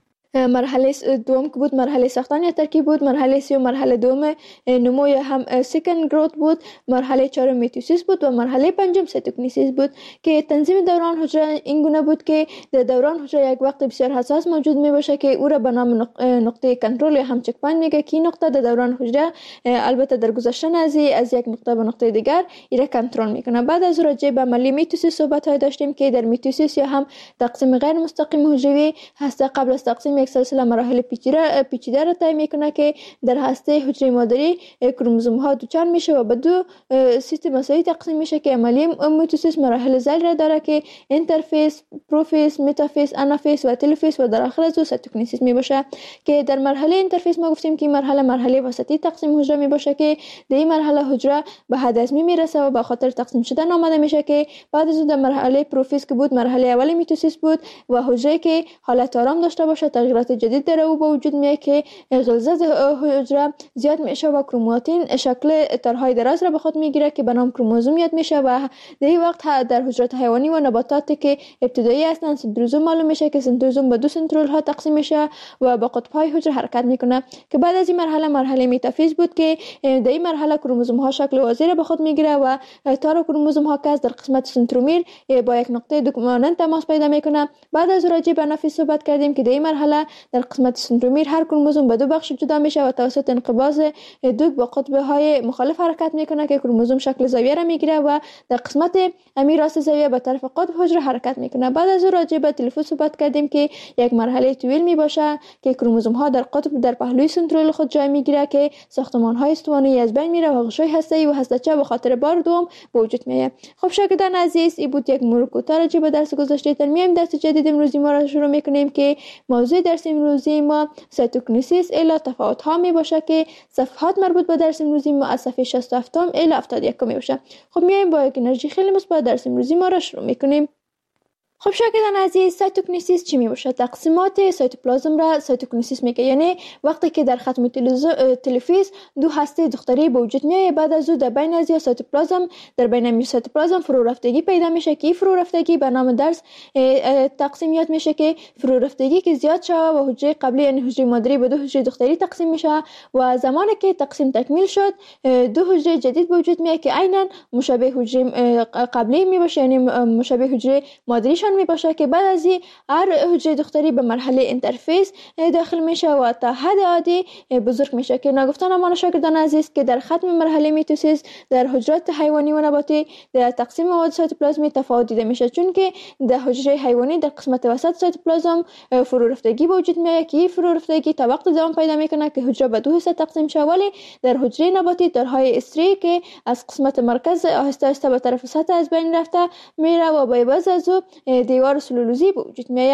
مرحله دوم که بود مرحله ساختن یا ترکیب بود، مرحله سوم مرحله دوم نمو یا هم سیکند گروت بود، مرحله چهارم میتوسیس بود و مرحله پنجم سایتوکینیسیس بود. که تنظیم دوران حجره این گونه بود که در دوران حجره یک وقت بسیار حساس موجود می باشه که او را به نام نقطه کنترل یا هم چک پوینت میگه که این نقطه در دوران حجره البته در گذشتن از یک نقطه به نقطه دیگر ایره کنترل میکنه. بعد از راجع به عملی میتوسیس صحبت های داشتیم که در میتوسیس یا هم تقسیم غیر مستقیم حجروی هسته قبل از تقسیم یک سلسله مراحل پیچیده را طی میکنه که در هسته حجره مادری کروموزوم ها دوچار میشه و به دو سیستم مساوی تقسیم میشه که عملی میتوسیس مراحل ذیل را داره که اینترفیس، پروفیس، متافیس، آنافیس و تلوفیس و در آخر از او سایتوکینیسیس می باشه. که در مرحله اینترفیس ما گفتیم که مرحله وسطی تقسیم حجره می باشه که در این مرحله حجره به حد ازمی میرسه و به خاطر تقسیم شدن آماده میشه که بعد از اون در مرحله پروفیس که بود مرحله اولی میتوسیس بود و حجره که حالت آرام داشته باشه تغییرات جدید در او به وجود میاد که غلظت حجره زیاد میشه و کروماتین شکل تارهای دراز را به خود میگیره که به نام کروموزوم یاد میشه و در این وقت در حجرات حیوانی و نباتاتی که ابتدایی هستند سنتروزوم معلوم میشه که سنتروزوم به دو سنترول ها تقسیم میشه و با قطب های حجره حرکت میکنه. که بعد از این مرحله متافیز بود که در این مرحله کروموزوم ها شکل واضح را به خود میگیره و تار کروموزوم ها که در قسمت سنترومیر با یک نقطه دوک مانند تماس پیدا میکنه. بعد از راجع به آنافیز صحبت کردیم که در این مرحله در قسمت سنترومیر هر کروموزوم به دو بخش جدا میشه و توسط انقباض دوک با قطب های مخالف حرکت میکنه که کروموزوم شکل زاویه را میگیره و در قسمت راست زاویه به طرف قطب حجره حرکت میکنه. بعد از اون راجع به تلفوز صحبت کردیم که یک مرحله طویل می باشه که کروموزوم ها در قطب در پهلوی سنترول خود جای میگیره که ساختمان های استوانه‌ای از بین میره و غشای هسته‌ای و هسته‌چه به خاطر بار دوم به وجود میاد. خب شاگردان عزیز، این بود یک مرور کوتاه راجع به درس گذشته. در میایم درس جدید امروزی ما را شروع میکنیم که موضوع درس امروزی ما سایتوکینیسیس الی تفاوت ها می باشه که صفحات مربوط به درس امروزی ما از صفحه 67 الی 71 می باشه. خب میایم با یک انرژی خیلی مثبت درس امروزی ما را شروع میکنیم. خب شاگردان عزیز، سایتوکینیسیس چی می باشه؟ تقسیمات سایتوپلازم را سایتوکینیسیس میگه. یعنی وقتی که در ختم تلفیز دو هسته دختری به وجود میاد، بعد از او در بین از سایتوپلازم در بین سایتوپلازم فرو رفتگی پیدا میشه که فرو رفتگی به نام درس تقسیم یاد میشه که فرو رفتگی که زیاد شوه و حجره قبلی یعنی حجره مادری به دو حجره دختری تقسیم میشه و زمانی که تقسیم تکمیل شد دو حجره جدید به وجود میاد که عیناً مشابه حجره قبلی می باشه، یعنی مشابه حجره مادریشان می باشه که بعد از این هر حجره دختری به مرحله اینترفیس داخل میشه و تا حد عادی بزرگ میشه. که نگفتن امان شاگردان عزیز که در ختم مرحله میتوسیس در حجرات حیوانی و نباتی در تقسیم مواد سایتوپلازمی تفاوت دیده میشه، چون که در حجره حیوانی در قسمت وسط سایتوپلازم فرو رفتگی به وجود میاد که این فرو رفتگی تا وقت دوام پیدا میکنه که حجره به دو حصه تقسیم شه، ولی در حجره نباتی تارهای استری که از قسمت مرکز آهسته آهسته به طرف سطح از بین رفته میره و با عوض از دیوار سلولوزی به وجود میاد.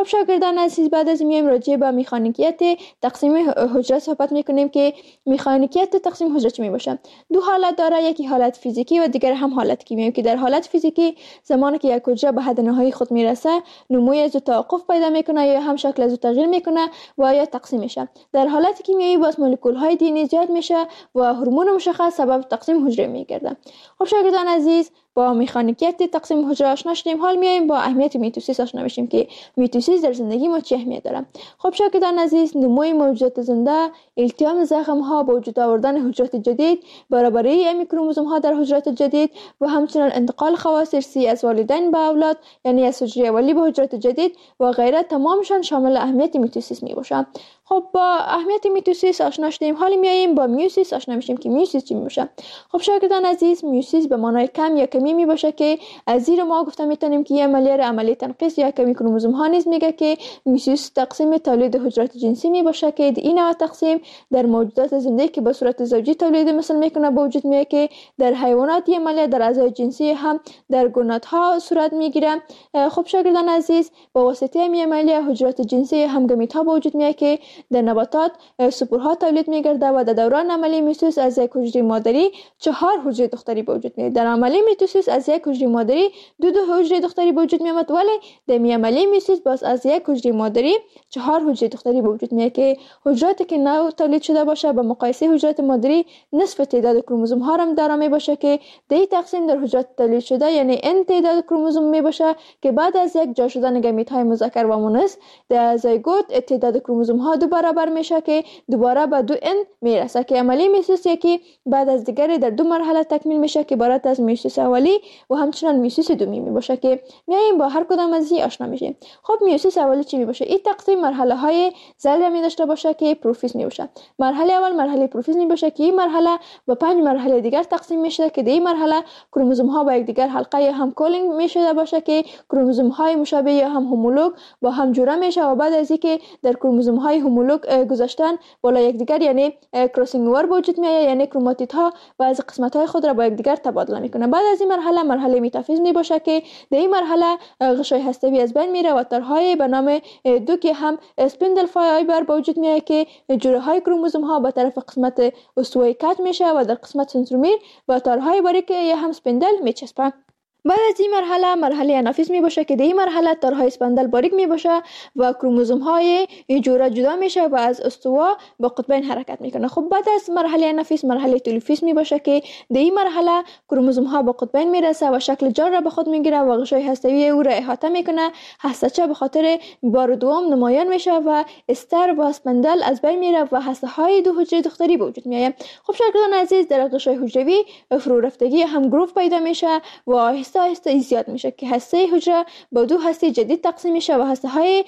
خب شاگردان عزیز، بعد از میایم راجع به مکانیکیت تقسیم حجره صحبت میکنیم که مکانیکیت تقسیم حجره چی میباشه. دو حالت داره، یکی حالت فیزیکی و دیگر هم حالت کیمیایی، که در حالت فیزیکی زمانی که یک حجره به حد نهایی خود میرسه نموی از توقف پیدا میکنه یا هم شکل از تغییر میکنه و یا تقسیم میشه. در حالت کیمیایی باز مولکول های دی زیاد میشه و هورمون مشخص سبب تقسیم حجره میگرده. خب شاگردان عزیز، با مکانیکیت تقسیم حجره آشنا شدیم. حال میایم با اهمیت میتوسیس آشنا بشیم که میتوسیس در زندگی ما چه اهمیت داره. خب شاگردان عزیز، نموی موجودات زنده، التیام زخم ها، با وجود آوردن حجرات جدید، برابری امی کروموزوم ها در حجرات جدید و همچنین انتقال خواص ارثی از والدین به اولاد، یعنی از حجره اولی به حجرات جدید و غیره، تمامشان شامل اهمیت میتوسیس میباشه. خب با اهمیت میتوسیس آشنا شدیم. حالا میایم با میوسیس آشنا میشیم که میوسیس چی میباشه. خب شاگردان عزیز، میوسیس به معنای کم یا کمی میباشه که از زیر ما گفته میتونیم که عملیه تنقیص یا کمی کروموزوم ها نیز میگه که میوسیس تقسیم تولید حجرات جنسی میباشه که این نوع تقسیم در موجودات زنده که به صورت زوجی تولید مثل میکنه به وجود میاد، که در حیوانات عملیه در اعضای جنسی هم در گوناتها صورت میگیره. خب شاگردان عزیز، با واسطه این عملیه حجرات جنسی هم گمیت ها به وجود میاد که در نباتات سپورها تولید میگرده و در دوران عملیه میتوسیس از یک حجره مادری 4 حجره دختری به وجود میاد. در عملیه میتوسیس از یک حجره مادری دو حجره دختری به وجود میاد، ولی در عملیه میتوسیس باز از یک حجره مادری 4 حجره دختری به وجود میاد که حجراتی که نو تولید شده باشه به مقایسه حجرات مادری نصف تعداد کروموزوم ها هم داره میباشه، که در تقسیم در حجرات تولید شده یعنی n تعداد کروموزوم میباشه که بعد از یک جا شدن گمیت های مذکر و مؤنث در زایگوت تعداد کروموزوم ها دو برابر میشه که دوباره به 2n میرسه، که عملیه میتوسیس یکی بعد از دیگری در 2 مرحله تکمیل میشه که عبارت از میوسیس اولی و همچنین میوسیس دومی میباشه که میایم با هر کدام از این آشنا میشیم. خب میوسیس اولی چی میباشه؟ این تقسیم مرحله های زل می داشته باشه که پروفیز میباشه. مرحله اول مرحله پروفیز میباشه که این مرحله به 5 مرحله دیگر تقسیم میشه که در این مرحله کروموزوم ها با یکدیگر حلقه یا هم کولینگ میشه باشه که کروموزوم های مشابه یا هم هومولوگ با هم جوړه میشه و بعد از اینکه در کروموزوم های هومولوگ گذاشتن بالا یکدیگر یعنی کراسینگ اوور به وجود میاد، یعنی کروماتید ها بعضی قسمت های خود را با یکدیگر تبادله میکنه. بعد از این مرحله میتافیز میباشه که در این مرحله غشای هسته‌ای از بین میره و تارهای به نام دو که هم اسپندل فایبر به وجود میاد که جوره های کروموزوم ها به طرف قسمت استوایی کات میشه و در قسمت سنترومیر و تارهای باریک هم اسپندل میچسبه. بعد از این مرحله انافیز می باشه که در این مرحله تارهای اسپندل باریک می باشه و کروموزوم های جوره جدا میشه و از استوا با قطبین حرکت میکنه. خب بعد از مرحله انافیز مرحله تلوفیز می باشه که در این مرحله کروموزوم ها با قطبین میرسه و شکل جان را به خود میگیره و غشای هسته‌ای او را احاطه میکنه. هسته‌چه به خاطر بار دوم نمایان میشه و استر و اسپندل از بین میره و هسته های دو حجره دختری به وجود میاد. خب شاگردان عزیز، در غشای حجروی فرو رفتگی هم گروف پیدا میشه و آهسته زیاد میشه که هسته حجره با 2 هسته جدید تقسیم میشه و هسته های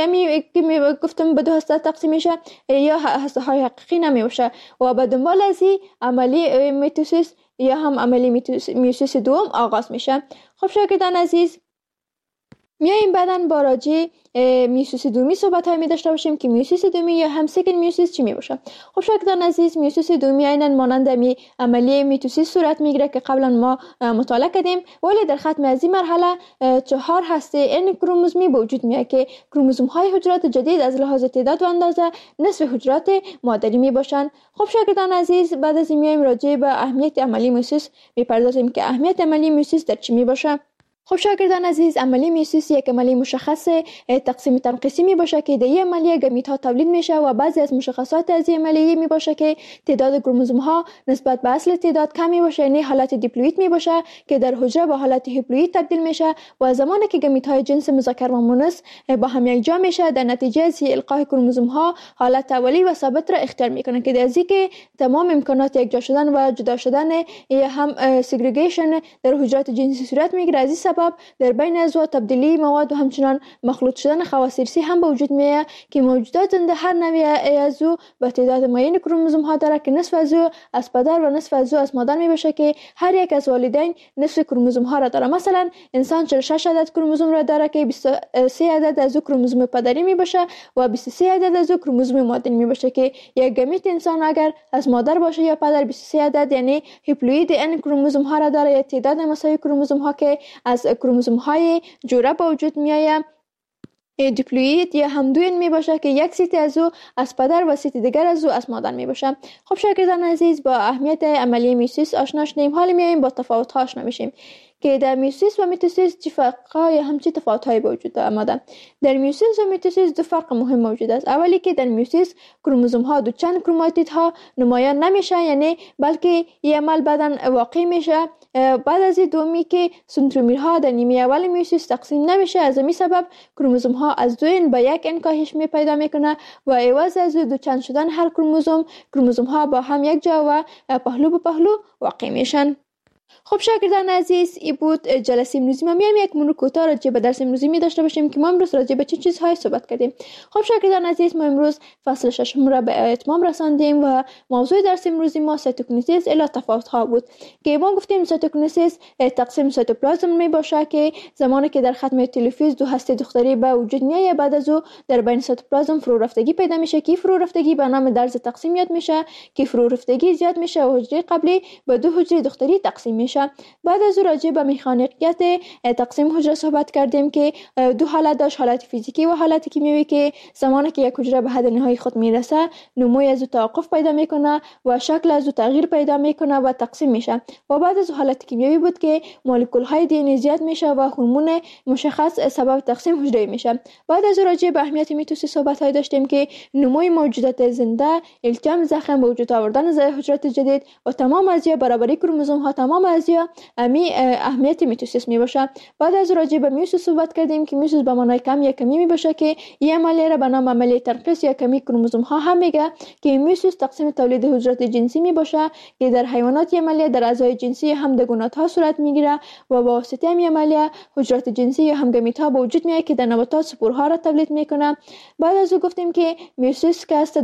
که گفتم به 2 هسته تقسیم میشه یا هسته های حقیقی نمیشه و به دنبال از این عملی میتوسیس یا هم عملی میوسیس دوم آغاز میشه. خب شاگردان عزیز، میایم بعداً با راجع میوسیس دومی صحبت های می داشته باشیم که میوسیس دومی یا هم سکند میوسیس چی می باشه. خب شاگردان عزیز، میوسیس دومی عیناً مانند عملیه میتوسیس صورت میگیره که قبلا ما مطالعه کردیم، ولی در ختم از این مرحله 4 هسته n کروموزومی به وجود میاد که کروموزوم های حجرات جدید از لحاظ تعداد و اندازه نصف حجرات مادری می باشن. خب شاگردان عزیز، بعد از این میایم راجع به اهمیت عملی میوسیس میپردازیم که اهمیت عملی میوسیس در چی می باشه. خب شاگردان عزیز، عملیه میوسیس یک عملیه مشخص تقسیم تنقیصی می باشه که در این عملیه گمیت ها تولید میشه و بعضی از مشخصات از این عملیه می باشه که تعداد کروموزوم ها نسبت به اصل تعداد کم می باشه، یعنی حالت دیپلوید می باشه که در حجره به حالت هیپلوید تبدیل میشه و زمانی که گمیت های جنس مذکر و مؤنث با هم یکجا میشه در نتیجه از القای کروموزوم ها حالت اولی و ثابت را اختیار میکنه که در ازی که تمام امکانات یکجا شدن و جدا شدن هم سگریگیشن در حجرات جنسی صورت میگیره. از این در بین اعضا تبدیلی مواد و همچنان مخلوط شدن خواص ارثی هم به وجود میاد که موجودات زنده هر نوع اعضا به تعداد معین کروموزوم ها داره که نصف از او از پدر و نصف از او از مادر می باشه که هر یک از والدین نصف کروموزوم ها را داره. مثلا انسان 46 عدد کروموزوم را داره که 23 عدد از او کروموزوم پدری می باشه و 23 عدد از او کروموزوم مادری می باشه که یک گمیت انسان اگر از مادر باشه یا پدر 23 عدد یعنی هیپلوید n کروموزوم ها را داره یا تعداد مساوی کروموزوم ها که از کروموزوم های جوره به وجود می آید دیپلوید یا همدوین می باشه که یک سیت از او از پدر و سیت دیگر از او از مادر می باشه. خب شاگردان عزیز، با اهمیت عملی میوسیس آشنا شدیم. حالا میایم با تفاوت ها آشنا میشیم که در میوسیس و میتوسیس چه فرق‌های همچی تفاوت‌هایی وجود آمده. در میوسیس و میتوسیس دو فرق مهم موجود است. اولی که در میوسیس کروموزوم‌ها دو چند کروماتیدها نمایان نمیشه، یعنی بلکه یه عمل بعداً واقع میشه. بعد از دومی که سنترومیرها در نیمه اول میوسیس تقسیم نمیشه، از همین سبب کروموزوم‌ها از 2 به 1 کاهش پیدا میکنه و عوض از دو چند شدن هر کروموزوم‌ها با هم یک جا و پهلو به پهلو واقع میشن. خب شاگردان عزیز، این بود جلسه امروزی ما. میایم یک مرور کوتاه راجع به درس امروزی می داشته باشیم که ما امروز راجع به چه چیزهایی صحبت کردیم. خب شاگردان عزیز، ما امروز فصل 6 را به اتمام رساندیم و موضوع درس امروزی ما سایتوکینیزیس الی تفاوت‌ها بود که ما گفتیم سایتوکینیزیس تقسیم سایتوپلازم می باشه که زمانی که در ختم تلوفیز دو هسته دختری به وجود میاد، بعد از او در بین سایتوپلازم فرو رفتگی پیدا میشه که فرو رفتگی به نام درز تقسیم یاد میشه که فرو رفتگی زیاد میشه و حجره قبلی به دو حجره دختری تقسیم میشه. بعد از راجع به مکانیکیت تقسیم حجره صحبت کردیم که دو حالت داشت، حالت فیزیکی و حالت کیمیایی که زمانی که یک حجره به حد نهایی خود میرسه نموی از توقف پیدا میکنه و شکل از تغییر پیدا میکنه و تقسیم میشه. و بعد از حالت کیمیایی بود که مولکول های دی ان زیاد میشه و هورمون مشخص سبب تقسیم حجره میشه. بعد از راجع به اهمیت میتوسیس صحبت های داشتیم که نموی موجودات زنده، التیام زخم، به وجود آوردن حجرات جدید و تمام ازیا برابری کروموزوم ها، تمام ازیا اهمیت میتوسیس می باشه. بعد از راجع به میوسیس صحبت کردیم که میوسیس به معنای کم یا کمی می باشه که یه عملیه را به نام عملیه تنقیص یا کمی کروموزوم ها هم میگه که میوسیس تقسیم تولید حجرات جنسی می باشه که در حیوانات یه عملیه در اعضای جنسی همدگونات ها صورت میگیره و با واسطه این عملیه حجرات جنسی یا همگامیت ها به وجود میاد که در نباتات سپورها را تولید میکنه. بعد از او گفتیم که میوسیس که است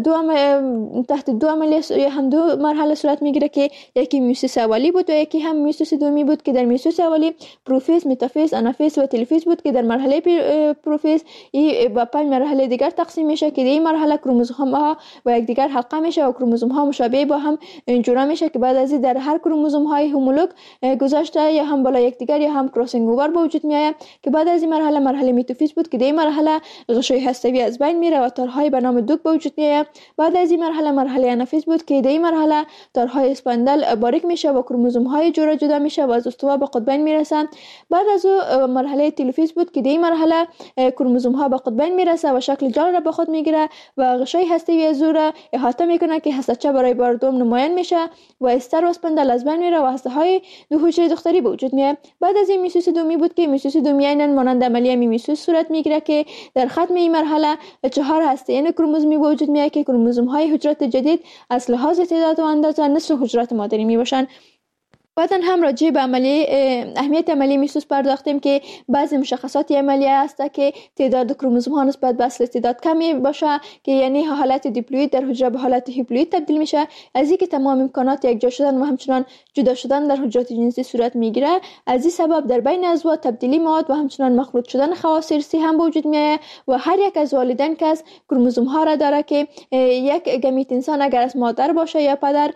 تحت دو عملیه یا هم دو مرحله صورت میگیره که یکی میوسیس اولی بود و یکی هم میوسیس دومی بود که در میوسیس اولی پروفیز، متافیز، آنافیز و تلفیز بود که در مرحله پروفیز با 5 مرحله دیگر تقسیم میشه که در این مرحله کروموزوم ها و یکدیگر حلقه میشه و کروموزوم ها مشابه با هم جورا میشه که بعد از این در هر کروموزوم های هومولوگ گذاشته یا هم بالا یکدیگر یا هم کراسینگ اوور به وجود میاد که بعد از این مرحله متافیز بود که در این مرحله غشای هسته‌ای از بین میره و تارهای به نام دوک به وجود میاد. بعد از این مرحله آنافیز بود که در این مرحله تارهای اسپاندل باریک میشه و کروموزوم های جدا جدا میشه و از استوا به قطبین میرسن. بعد از مرحله تلفیز بود که در این مرحله کروموزوم ها به قطبین میرسه و شکل جال را به خود میگیره و غشای هسته‌ای از او را احاطه میکنه که هسته برای بار دوم نمایان میشه و استر و اسپاندل از بین میره و هسته های دو حجره دختری به وجود میاد. بعد از این میوسیس دومی بود که میوسیس دومی عیناً مانند عملیه میوسیس صورت میگیره که در ختم این مرحله 4 هسته کروموزومی به وجود میاد که کروموزوم های حجرات جدید از لحاظ تعداد و اندازه نصف حجرات مادری میباشن. بعدن هم راجع به اهمیت عملیه میوسیس پرداختیم که بعضی مشخصات عملیه است که تعداد کروموزوم ها نسبت به اصل تعداد کمی باشه که یعنی حالت دیپلوید در حجره به حالت هیپلوید تبدیل میشه، از اینکه تمام امکانات یک جا شدن و همچنان جدا شدن در حجرات جنسی صورت میگیره. از این سبب در بین اعضا تبدیلی مواد و همچنان مخلوط شدن خواص ارثی هم به وجود میاد و هر یک از والدین که از کروموزوم ها را داره که یک گمیت انسان اگر از مادر باشه یا پدر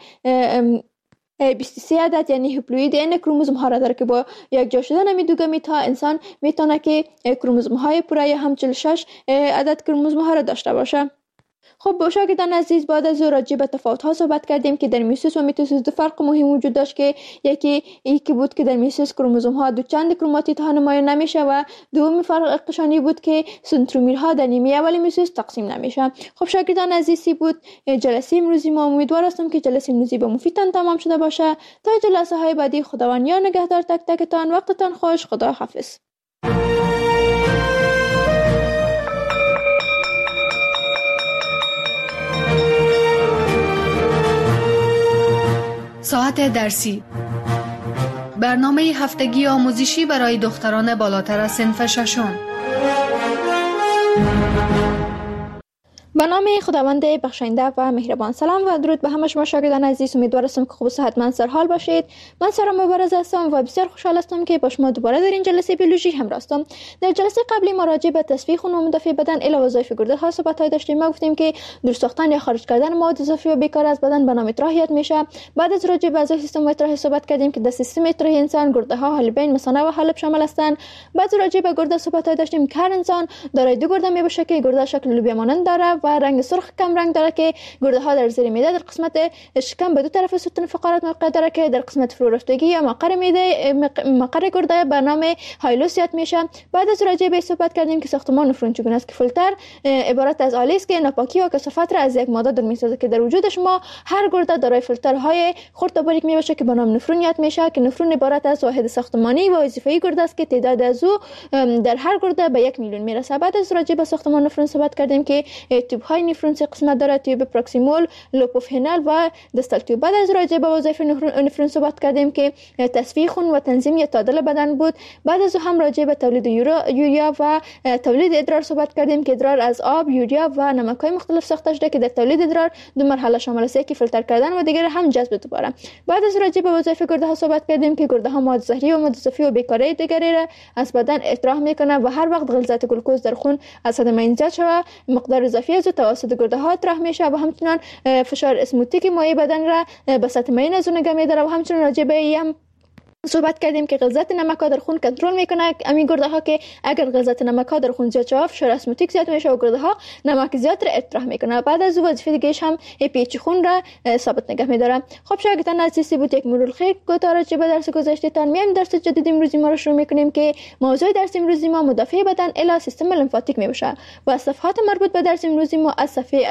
23 عدد یعنی هیپلوید این کروموزوم ها را داره که با یک جا شدن می دو گمیت ها انسان میتونه که کروموزوم های پوره یا هم 46 عدد کروموزوم ها را داشته باشه. خب شاگردان عزیز، بعد از راجع به تفاوت ها صحبت کردیم که در میوسیس و میتوسیس دو فرق مهم وجود داشت که یکی بود که در میوسیس کروموزوم ها دو چند کروماتید ها نمایان نمیشه و دومی فرقشانی بود که سنترومیرها در نیمه اول میوسیس تقسیم نمیشه. خب شاگردان عزیزی بود جلسه امروزی ما. امیدوار هستم که جلسه امروزی به مفیدتان تمام شده باشه. تا جلسه های بعدی خداوند یار نگهدار تک تکتان. وقتتان خوش. خدا حافظ. ساعت درسی، برنامه هفتگی آموزشی برای دختران بالاتر از صنف ششم. به نام خداوند بخشنده و مهربان. سلام و درود به همه شما شاگردان عزیز. امیدوار هستم که خوب و صحتمند سرحال باشید. من سارا مبارز هستم و بسیار خوشحال هستم که با شما دوباره در این جلسه بیولوژی همراه هستم. در جلسه قبلی ما راجع به تصفیه خون و مدافع بدن الی وظایف گرده ها صحبت داشتیم. ما گفتیم که دور ساختن یا خارج کردن مواد اضافی و بیکار از بدن به نام اطراحیت میشه. بعد از راجع به اعضای سیستم اطراحی صحبت کردیم که در سیستم اطراحی انسان گرده ها، حالبین، مثانه و حالب شامل هستند. بعد راجع به گرده صحبت داشتیم که هر انسان دارای دو گرده می باشه که گرده شکل لوبیا مانند داره و رنگ سرخ کم رنگ داره که گرده ها در زیر معده در قسمت شکم به دو طرف ستون فقرات موقع داره که در قسمت فرو رفتگی یا مقر معده مقر گرده به نام هایلوس یاد میشه. بعد از راجع به صحبت کردیم که ساختمان نفرون چگونه است که فیلتر عبارت از آلی است که ناپاکی و کثافت را از یک ماده دور میسازه که در وجود شما هر گرده دارای فیلترهای خرد و باریک میباشه که به نام نفرون یاد میشه که نفرون عبارت از واحد ساختمانی و وظیفه‌ای گرده است که تعداد از او در هر گرده به 1 میلیون میرسه. بعد از راجع به ساختمان نفرون صحبت کردیم که تیوب های نفرون سه قسمت داره: تیوب پروکسیمال، لوپوفینال و دستال تیوب. بعد از راجع به وظایف نفرون صحبت کردیم که تصفیه خون و تنظیم یا تعادل بدن بود. بعد از هم راجع به تولید یوریا و تولید ادرار صحبت کردیم که ادرار از آب، یوریا و نمک‌های مختلف ساخته شده که در تولید ادرار دو مرحله شامل است: یکی فیلتر کردن و دیگر هم جذب دوباره. بعد از راجع به وظایف گرده ها صحبت کردیم که گرده ها مواد زهری و مواد اضافی و بیکاری دیگری را از بدن اطراح میکنه و هر وقت غلظت گلوکوز در خون از حد معین زیاد شود مقدار اضافی از توسط گرده ها اطراح میشه و همچنین فشار اسموتیک مایع بدن را به سطح معین از اون نگه میداره و همچنین راجع به صحبت کردیم که غلظت نمک ها در خون کنترل میکنه همین گرده ها که اگر غلظت نمک ها در خون زیاد شود فشار اسموتیک زیاد میشه و گرده ها نمک زیاد را اطراح میکنه. بعد از وظیفه دیگه‌اش هم پیچ خون را ثابت نگه میداره. خب شاگردان عزیز، بود یک مرور خیر گزارش به درس گذشته‌تان. میایم درس جدید امروزی ما رو شروع میکنیم که موضوع درس امروزی ما مدافع بدن الی سیستم لمفاتیک میباشه و صفحات مربوط به درس امروزی ما از صفحه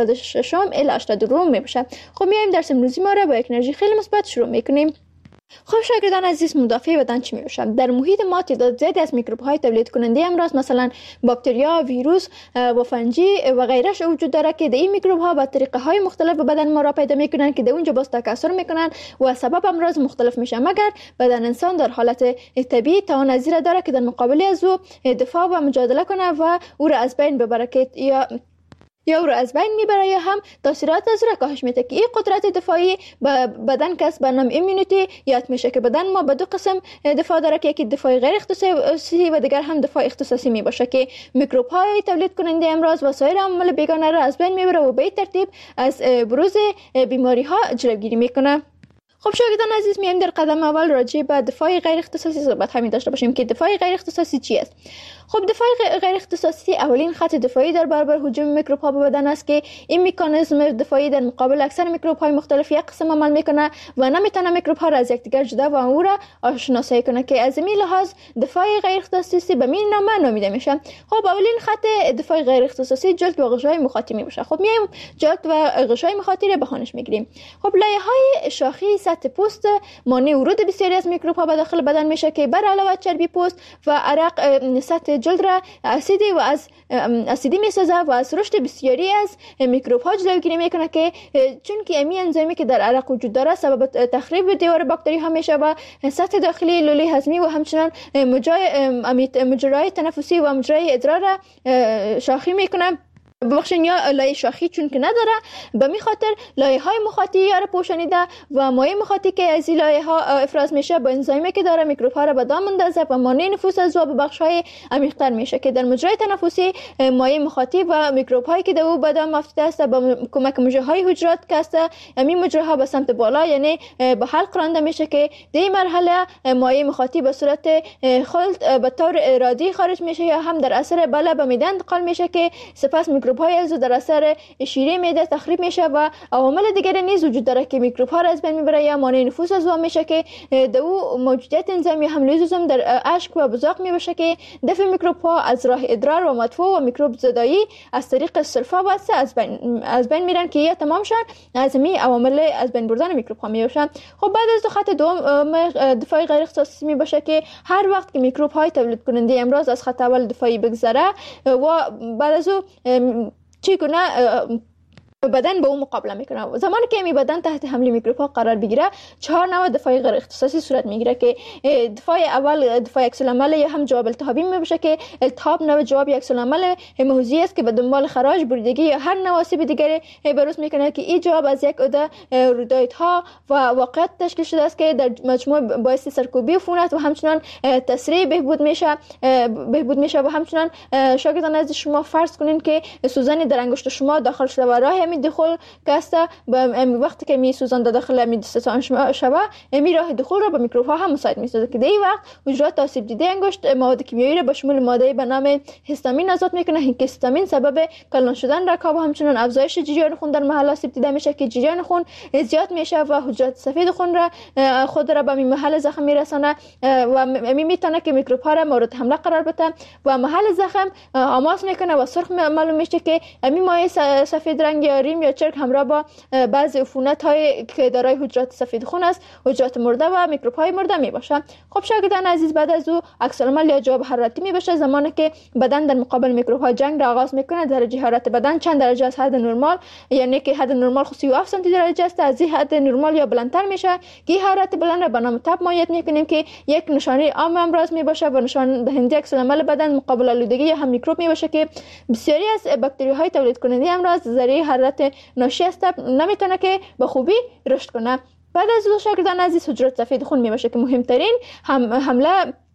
76 الی 82 میباشه. خب میایم درس امروزی ما رو با یک انرژی خیلی مثبت شروع میکنیم. خب شاگردان عزیز، مدافع بدن چی میشه؟ در محیط ما تعداد زیادی از میکروب های تولید کننده امراض مثلا باکتریا، ویروس و فنجی و غیرش وجود داره که این میکروب ها با طریقه های مختلف به بدن ما را پیدا میکنن که در اونجا باز تکثر میکنن و سبب امراض مختلف میشه، مگر بدن انسان در حالت طبیعی توان از این داره که در مقابل از او دفاع و مجادله کنه و او را از بین ببره که یا او را از بین میبره یا هم تاثیرات از را کاهش میده که این قدرت دفاعی بدن کس به نام ایمونیتی یاد میشه که بدن ما به دو قسم دفاع داره که یکی دفاع غیر اختصاصی و دیگر هم دفاع اختصاصی میباشه که میکروب های تولید کننده امراض و سایر عوامل بیگانه را از بین میبره و به این ترتیب از بروز بیماری ها جلوگیری میکنه. خب شاگردان عزیز، میایم در قدم اول راجع به دفاع غیر اختصاصی صحبت همین داشته باشیم که دفاع غیر اختصاصی چی است. خب دفاع غیر اختصاصی اولین خط دفاعی در برابر هجوم میکروب ها به بدن است که این مکانیزم دفاعی در مقابل اکثر میکروب های مختلف یک قسم عمل میکنه و نمیتونه میکروب ها را از یکدیگر جدا و او را آشناسایی کنه که از این لحاظ دفاع غیر اختصاصی به این نام نامیده میشه. خب اولین خط دفاع غیر اختصاصی جلد و غشای مخاطی میشه. خب میایم جلد و غشای مخاطی را بهانش میگیریم. خب لایه های شاخی سطح پوست مانع ورود بسیاری از میکروب ها به داخل بدن میشه که بر علاوه چربی پوست و عرق سطح جلد را اسیدی میسازه و از رشد بسیاری از میکروب ها جلوگیری میکنه که چون که امی انزیمی که در عرق وجود داره سبب تخریب دیوار باکتری ها میشه و سطح داخلی لوله هضمی و همچنین مجرای تنفسی و مجرای ادرار را شاخی میکنه. ببخشید یا لایه شاخی چون که نداره به می خاطر لایه های مخاطی یا را پوشانیده و مایع مخاطی که از این لایه ها افراز میشه با انزیمی که داره میکروب ها را به دام اندازه و مانع نفوذ از او به بخش های عمیق‌تر میشه که در مجرای تنفسی مایع مخاطی و میکروب هایی که در او به دام افتاده است با کمک مجره های حجرات که است همین مجره ها به سمت بالا یعنی به حلق رانده میشه که در این مرحله مایع مخاطی به صورت خلط به طور ارادی خارج میشه یا هم در اثر بالا به معده انتقال میشه که سپس میکروب های از در اثر شیره معده تخریب میشه و عوامل دیگری نیز وجود داره که میکروب ها را از بین میبره یا مانع نفوذ از او میشه که در او موجودیت انزیم یا هم لیزوزوم در اشک و بزاق میباشه که دفع میکروب ها از راه ادرار و مدفوع و میکروب زدایی از طریق سلفا واسه از بین میرن که یا تمام شن از می عوامل از بین بردن میکروب ها میباشن. خب بعد از خط دوم دفاع غیر اختصاصی میباشه که هر وقت که میکروب های تولید کننده امراض از خط اول دفاعی بگذره و بعد از او چگونه بدن به اون مقابله میکنه. زمانی که می بدن تحت حمله میکروب ها قرار بگیره 4 نوع دفاع غیر اختصاصی صورت میگیره که دفاع اول دفاع عکس العمل یا هم جواب التهابی میباشه که التهاب نوع جواب عکس العمل هیموزی است که به دنبال خراش، بریدگی یا هر نوع آسیب دیگری بروز میکنه که این جواب از یک عده رویدادها و واقعیت تشکیل شده است که در مجموع باعث سرکوبی عفونت و همچنان تسریع بهبود میشه و همچنان شاگردان از شما فرض کنین که سوزن در انگشت شما داخل شده و راه می دخول کاسته وقتی که می سوزن داخل می دستان شما می راه دخول را به میکروب ها هم مساعد میسازه که در این وقت حجرات آسیب دیده انگشت مواد کیمیایی را به شمول ماده به نام هیستامین آزاد میکنه که هیستامین سبب کلان شدن رکاب و همچنان افزایش جریان خون در محل آسیب دیده میشه که جریان خون زیاد میشه و حجرات سفید خون را خود را به محل زخم میرسانه و میتونه که میکروب ها را مورد حمله قرار بده و محل زخم آماس میکنه و سرخ معلوم میشه که امی مایع سفید رنگ یا ریم یا چرک همراه با بعضی عفونت های که دارای حجرات سفید خون است، حجرات مرده و میکروب های مرده می باشه. خب شاگردان عزیز، بعد از او عکس العمل یا جواب حرارتی می باشه زمانی که بدن در مقابل میکروب ها جنگ را آغاز میکنه. درجه حرارت بدن چند درجه از حد نرمال، یعنی که حد نرمال 37 سانتی درجه است، از این حد نرمال یا بلندتر میشه که حرارت بلند را به نام تب مایعات میکنیم که یک نشانه عام امراض می باشه و نشان دهنده عکس العمل بدن مقابل آلودگی یا هم میکروب می باشه که بسیاری از باکتری های تولید کننده امراض ذریعه حرارت ناشی از تب نمیتونه که به خوبی رشد کنه. بعد از او شاگردان عزیز حجرات سفید خون می باشه که مهمترین حمله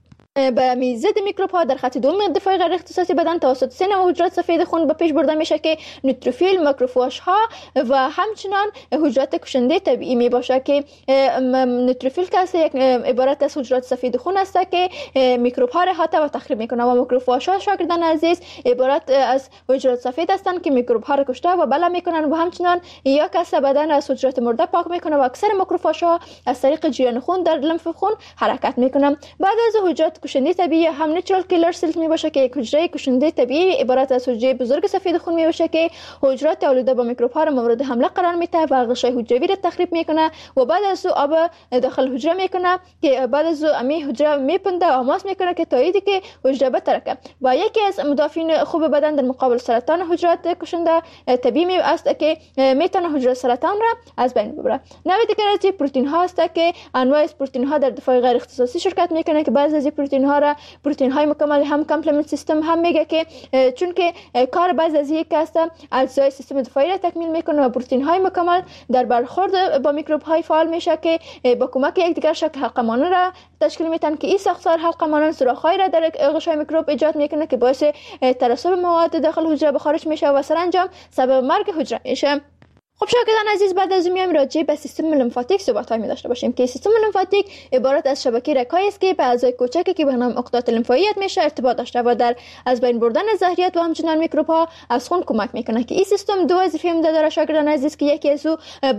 به ضد میکروب ها در خط دوم دفاع غیر اختصاصی بدن توسط 3 نوع حجرات سفید خون به پیش برده میشه که نوتروفیل، ماکروفاژ ها و همچنان حجرات کشنده طبیعی می باشه که نوتروفیل که یک عبارت از حجرات سفید خون است که میکروب ها را احاطه و تخریب میکنه و ماکروفاژ ها شاگردان عزیز عبارت از حجرات سفید هستند که میکروب ها را کشته و بلا میکنن و همچنان یا کس بدن از حجرات مرده پاک میکنه و اکثر ماکروفاژ ها از طریق جریان خون در لمف خون حرکت میکنن. بعد از حجرات کشنده طبیعی هم نیچرال کیلر سلز می باشه که یک حجره کشنده طبیعی عبارت از حجره بزرگ سفید خون می باشه که حجرات آلوده با میکروب ها را مورد حمله قرار میده و غشای حجروی را تخریب میکنه و بعد از او آب داخل حجره میکنه که بعد از او امی حجره میپنده و آماس میکنه که تاییدی که حجره بترکه و یکی از مدافعین خوب بدن در مقابل سرطان حجرات کشنده طبیعی است که میتونه حجره سرطان را از بین ببره. نوع دیگر از پروتئین ها است که انواع از پروتئین ها در دفاع غیر اختصاصی شرکت میکنه که بعضی از پروتئین ها را پروتئین های مکمل هم کامپلمنت سیستم هم میگه که چون که کار بعضی از یک است اجزای سیستم دفاعی را تکمیل میکنه و پروتئین های مکمل در برخورد با میکروب های فعال میشه که با کمک یکدیگر شکل حلقه مانند را تشکیل میدن که این ساختار حلقه مانند سوراخ‌های را در غشای میکروب ایجاد میکنه که باعث ترسب مواد داخل حجره به خارج میشه و سرانجام سبب مرگ حجره میشه. خب شاگردان عزیز، بعد از میام راجع به سیستم لمفاتیک صحبت می داشته باشیم که سیستم لمفاتیک عبارت از شبکه رگ‌هایی است که به اعضای کوچکی که به نام عقدات لمفاویت میشه ارتباط داشته و در از بین بردن زهریات و همچنان میکروب ها از خون کمک میکنه که این سیستم دو وظیفه عمده داره شاگردان عزیز که یکی از او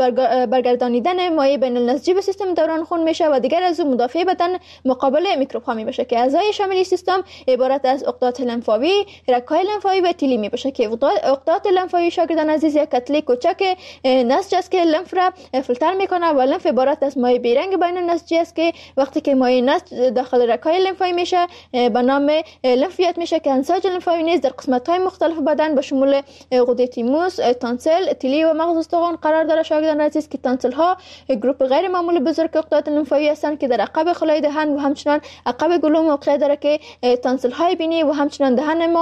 برگردانیدن مایع بین النسجی به سیستم دوران خون میشه و دیگر از او مدافع بدن مقابل میکروب ها میشه که اعضای شامل سیستم عبارت از عقدات لمفاوی، رگ‌های لمفاوی و تیلی میشه که عقدات لمفاوی شاگردان عزیز یک کتله کوچک نسج است که لمف را فیلتر میکنه و لمف عبارت از مایع بیرنگ بین النسجی است که وقتی که مایع نسج داخل رگ‌های لمفاوی میشه به نام لمفیت میشه که انساج لمفاوی نیز در قسمت‌های مختلف بدن به شمول غده تیموس، تانسل، تیلی و مغز استخوان قرار داره شاگردان عزیز که تانسل ها گروپ غیر معمولی بزرگ عقدات لمفاوی هستند که در عقب خلای دهن و همچنان عقب گلو موقع داره که تانسل های بینی و همچنان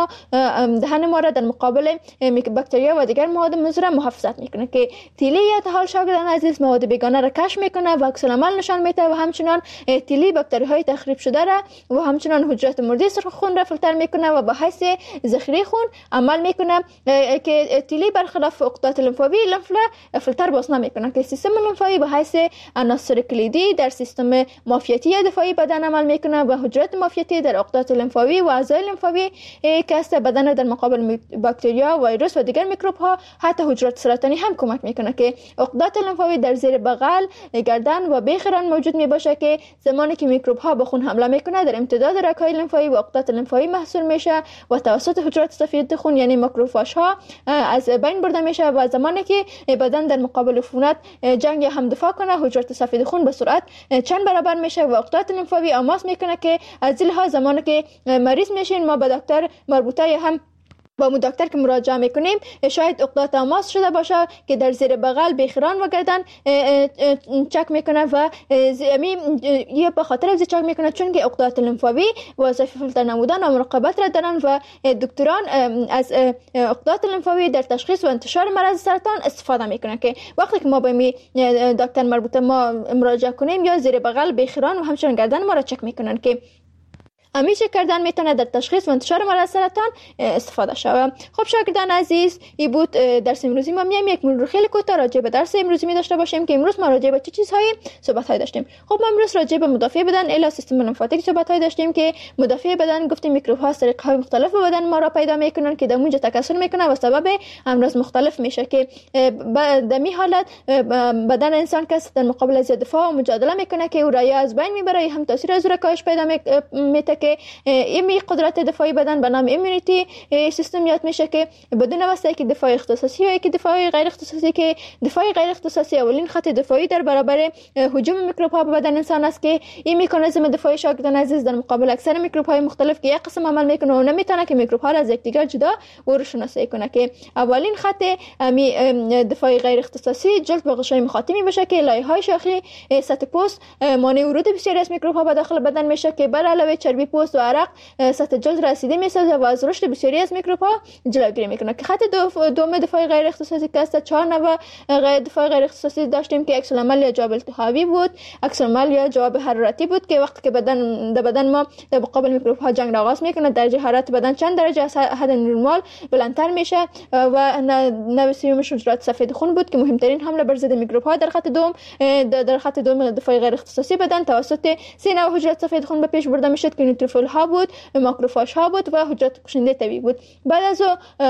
دهن ما را در مقابل باکتریا و دیگر مواد مضر محافظت میکنه که تیلی یا حال شاگردان عزیز مواد بیگانه را کشف میکنه و عکس العمل نشان میده و همچنان تیلی باکتری های تخریب شده را و همچنان حجرات مرده سرخ خون را فیلتر میکنه و به حیث ذخیره خون عمل میکنه که تیلی برخلاف عقدات لمفاوی لمف را فیلتر باز نمیکنه که سیستم لمفاوی به حیث عناصر کلیدی در سیستم معافیتی یا دفاعی بدن عمل میکنه و حجرات معافیتی در عقدات لمفاوی و اعضای لمفاوی که است بدن در مقابل باکتریا، ویروس و دیگر میکروب ها حتی حجرات سرطانی هم کمک میکنه که عقدات لمفاوی در زیر بغل، گردن و بیخران موجود می باشه که زمانی که میکروب ها به خون حمله میکنه در امتداد رگ‌های لمفاوی و عقدات لمفاوی محصول میشه و توسط حجرات سفید خون یعنی ماکروفاژ ها از بین برده میشه و زمانی که بدن در مقابل عفونت جنگ هم دفاع کنه حجرات سفید خون به سرعت چند برابر میشه و عقدات لمفاوی آماس میکنه که از این لحاظ زمانی که مریض میشین ما به دکتر مربوطه هم با مو دکتر که مراجعه میکنیم شاید عقده تماس شده باشه که در زیر بغل بیخران و گردن چک میکنه و یه به خاطر از چک میکنه چون که عقدات لمفاوی وظیفه فیلتر نمودن و مراقبت را دارن و دکتران از عقدات لمفاوی در تشخیص و انتشار مرض سرطان استفاده میکنن که وقتی که ما به می دکتر مربوطه ما مراجعه کنیم یا زیر بغل بیخران و همچنین گردن ما را چک میکنن که همیشه کردن میتونه در تشخیص و انتشار مرض سرطان استفاده شود. خب شاگردان عزیز، این بود درس امروزی ما. میایم یک مرور خیلی کوتاه راجع به درس امروزی می داشته باشیم که امروز ما راجع به چه چیزهایی صحبت داشتیم. خب ما امروز راجع به مدافع بدن الی سیستم لمفاتیک صحبت داشتیم که مدافع بدن گفتیم میکروب ها طریق های مختلف بدن ما را پیدا میکنن که در اونجا تکثر میکنه و سبب امراض مختلف میشه که در می حالت بدن انسان که در مقابل از دفاع و مجادله میکنه که او را از بین میبره، هم تاثیر از کاهش پیدا میته که این قدرت دفاعی بدن به نام ایمونیتی سیستم یاد میشه که بدون واسطه که دفاع اختصاصی یا که دفاع غیر اختصاصی، که دفاع غیر اختصاصی اولین خط دفاعی در برابر هجوم میکروب ها به بدن انسان است که این مکانیزم دفاعی شاگردان عزیز در مقابل اکثر میکروب های مختلف که یک قسم عمل میکنه و نمیتونه که میکروب ها را از یکدیگر جدا و رو شناسایی کنه که اولین خط دفاعی غیر اختصاصی جلد به غشای مخاطی میشه که لایه های شاخی سطح پوست مانع ورود بسیاری از میکروب ها به داخل بدن میشه که بر علاوه چربی پوست و عرق سطح جلد رسیده میسازه و از رشد بسیاری از میکروب ها جلوگیری میکنه که خط دوم دفاع غیر اختصاصی که است 4 نوع دفاع غیر اختصاصی داشتیم که عکس العمل یا جواب التهابی بود، عکس العمل یا جواب حرارتی بود که وقتی که بدن ما در مقابل میکروب ها جنگ آغاز میکنه درجه حرارت بدن چند درجه از حد نرمال بلندتر میشه و نوع سومش حجرات سفید خون بود که مهمترین حمله بر ضد میکروب ها در خط دوم دفاع غیر اختصاصی بدن توسط 3 نوع حجرات سفید خون به پیش برده میشد که نیوتروفیل ها بود، ماکروفاژ ها بود و حجرات کشنده طبیعی بود. بعد از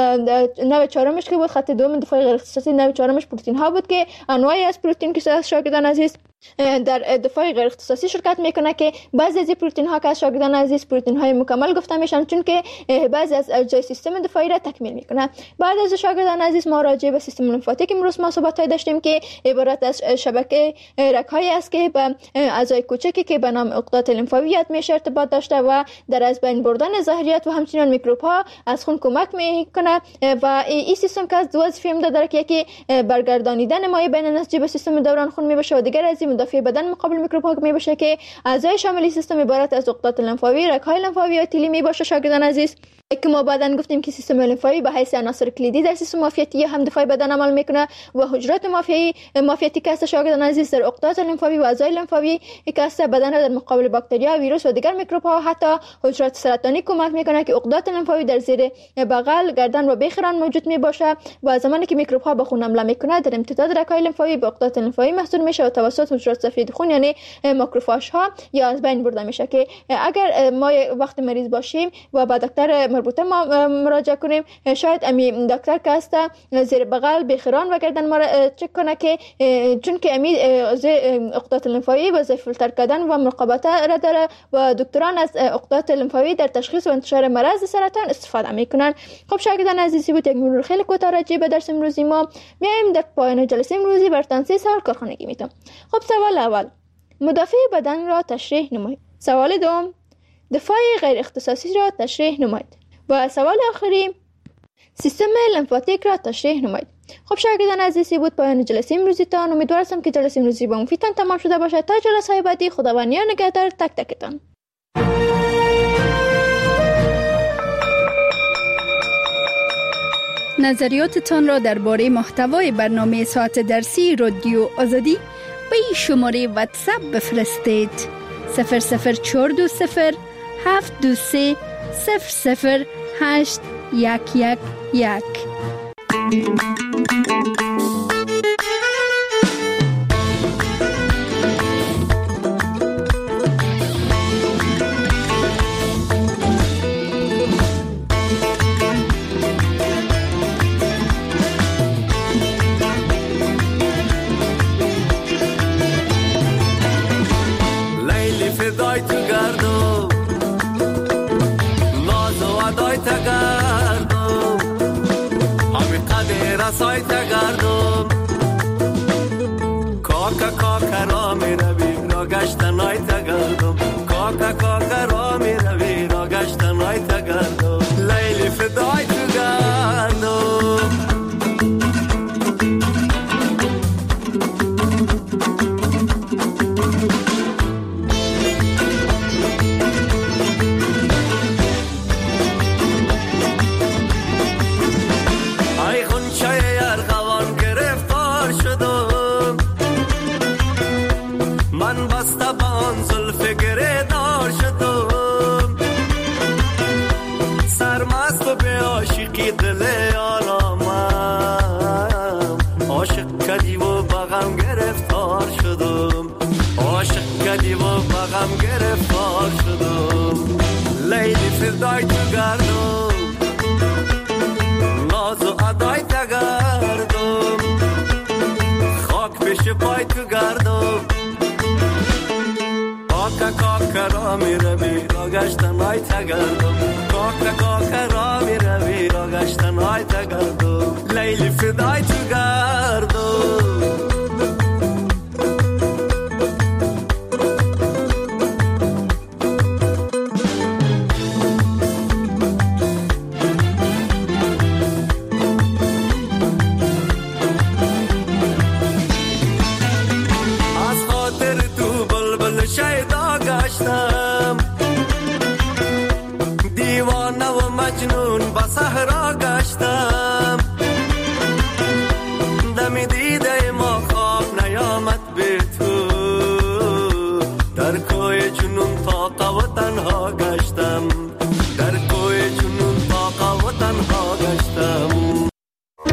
نوع چهارمش که بود خط دوم دفاع غیر اختصاصی، نوع چهارمش پروتئین ها بود که انواعی از پروتئین که شاگردان عزیز در دفاع غیر اختصاصی شرکت میکنه که بعضی از پروتئین ها که شاگردان عزیز پروتئین های مکمل گفته میشن چون که بعضی از اجزای سیستم دفاعی را تکمیل میکنه. بعد از شاگردان عزیز ما راجع به سیستم لمفاتیک امروز ما صحبت داشتیم که عبارت از شبکه رگ‌هایی است که به اعضای کوچکی که به نام عقدات لمفاوی میشه ارتباط داشته و در از بین بردن زهریات و همچنین میکروب ها از خون کمک میکنه و این سیستم که از دو وظیفه داره که یکی برگردانیدن مایع بین نسجی به سیستم دوران خون میبشه و دیگر از مدافع بدن مقابل میکروب ها میبشه که اعضای شامل سیستم عبارت از عقدات لمفاوی، رگ‌های لمفاوی و تیلی میباشه شاگردان عزیز که ما بعداً گفتیم که سیستم لمفاوی به حیث عناصر کلیدی در سیستم معافیتی هم دفاعی بدن عمل میکنه و حجرات معافیتی که است شاگردان عزیز در عقدات لمفاوی و اعضای لمفاوی که است بدن را در مقابل باکتریا، ویروس و دیگر میکروب ها حتی حجرات سرطانی کمک میکنه که عقدات لمفاوی در زیر بغل، گردن و بیخران موجود میباشه و زمانی که میکروب ها به خون حمله میکنه در امتداد رگ‌های لمفاوی به عقدات لمفاوی محصول میشه و توسط حجرات سفید خون یعنی ماکروفاژ ها یا از بین برده میشه که اگر ما وقت مریض باشیم و با دکتر مربوطه ما مراجعه کنیم شاید امی دکتر که است زیر بغل بیخران و گردن ما را چک کنه که چون که امی عقدات لمفاوی وظیفه فیلتر کردن و مراقبت را داره و دکتران از عقدات لمفاوی در تشخیص و انتشار مرض سرطان استفاده میکنن. خب شاگردان عزیزی بود یک مرور خیلی کوتاه راجع به درس امروزی ما. میایم در پایان جلسه امروزی براتون 3 سوال کارخانگی میتونم. خب سوال اول، مدافع بدن را تشریح نمایید. سوال دوم، دفاع غیر اختصاصی را تشریح نمایید. و سوال آخری، سیستم لمفاتیک را تشریح نمایید. خب شاگردان عزیزی بود پایان جلسه امروزی تان. امیدوارم که جلسه امروزی با مفیدتان تمام شده باشد. تا جلسه بعدی خداوند نگهدار تک تکتان. نظریاتتان را درباره محتوای برنامه ساعت درسی رادیو آزادی به این شماره واتساپ بفرستید: 00420 723 00811. لیلی فدای تو گردم، ناز و ادای تو گردم، همین قدر رسای تو گردم. کاکا کاکا را می روی را گشتنای تو گردم، کاکا کاکا را می روی را گشتنای تو گردم. لیلی فدای تو گردم. گدای تو گردم ناز و ادای تگردم خاک پیش پای تو گردم کاکا کاکا را می روی را گشتن های تگردم کاکا کاکا را می روی را گشتن های تگردم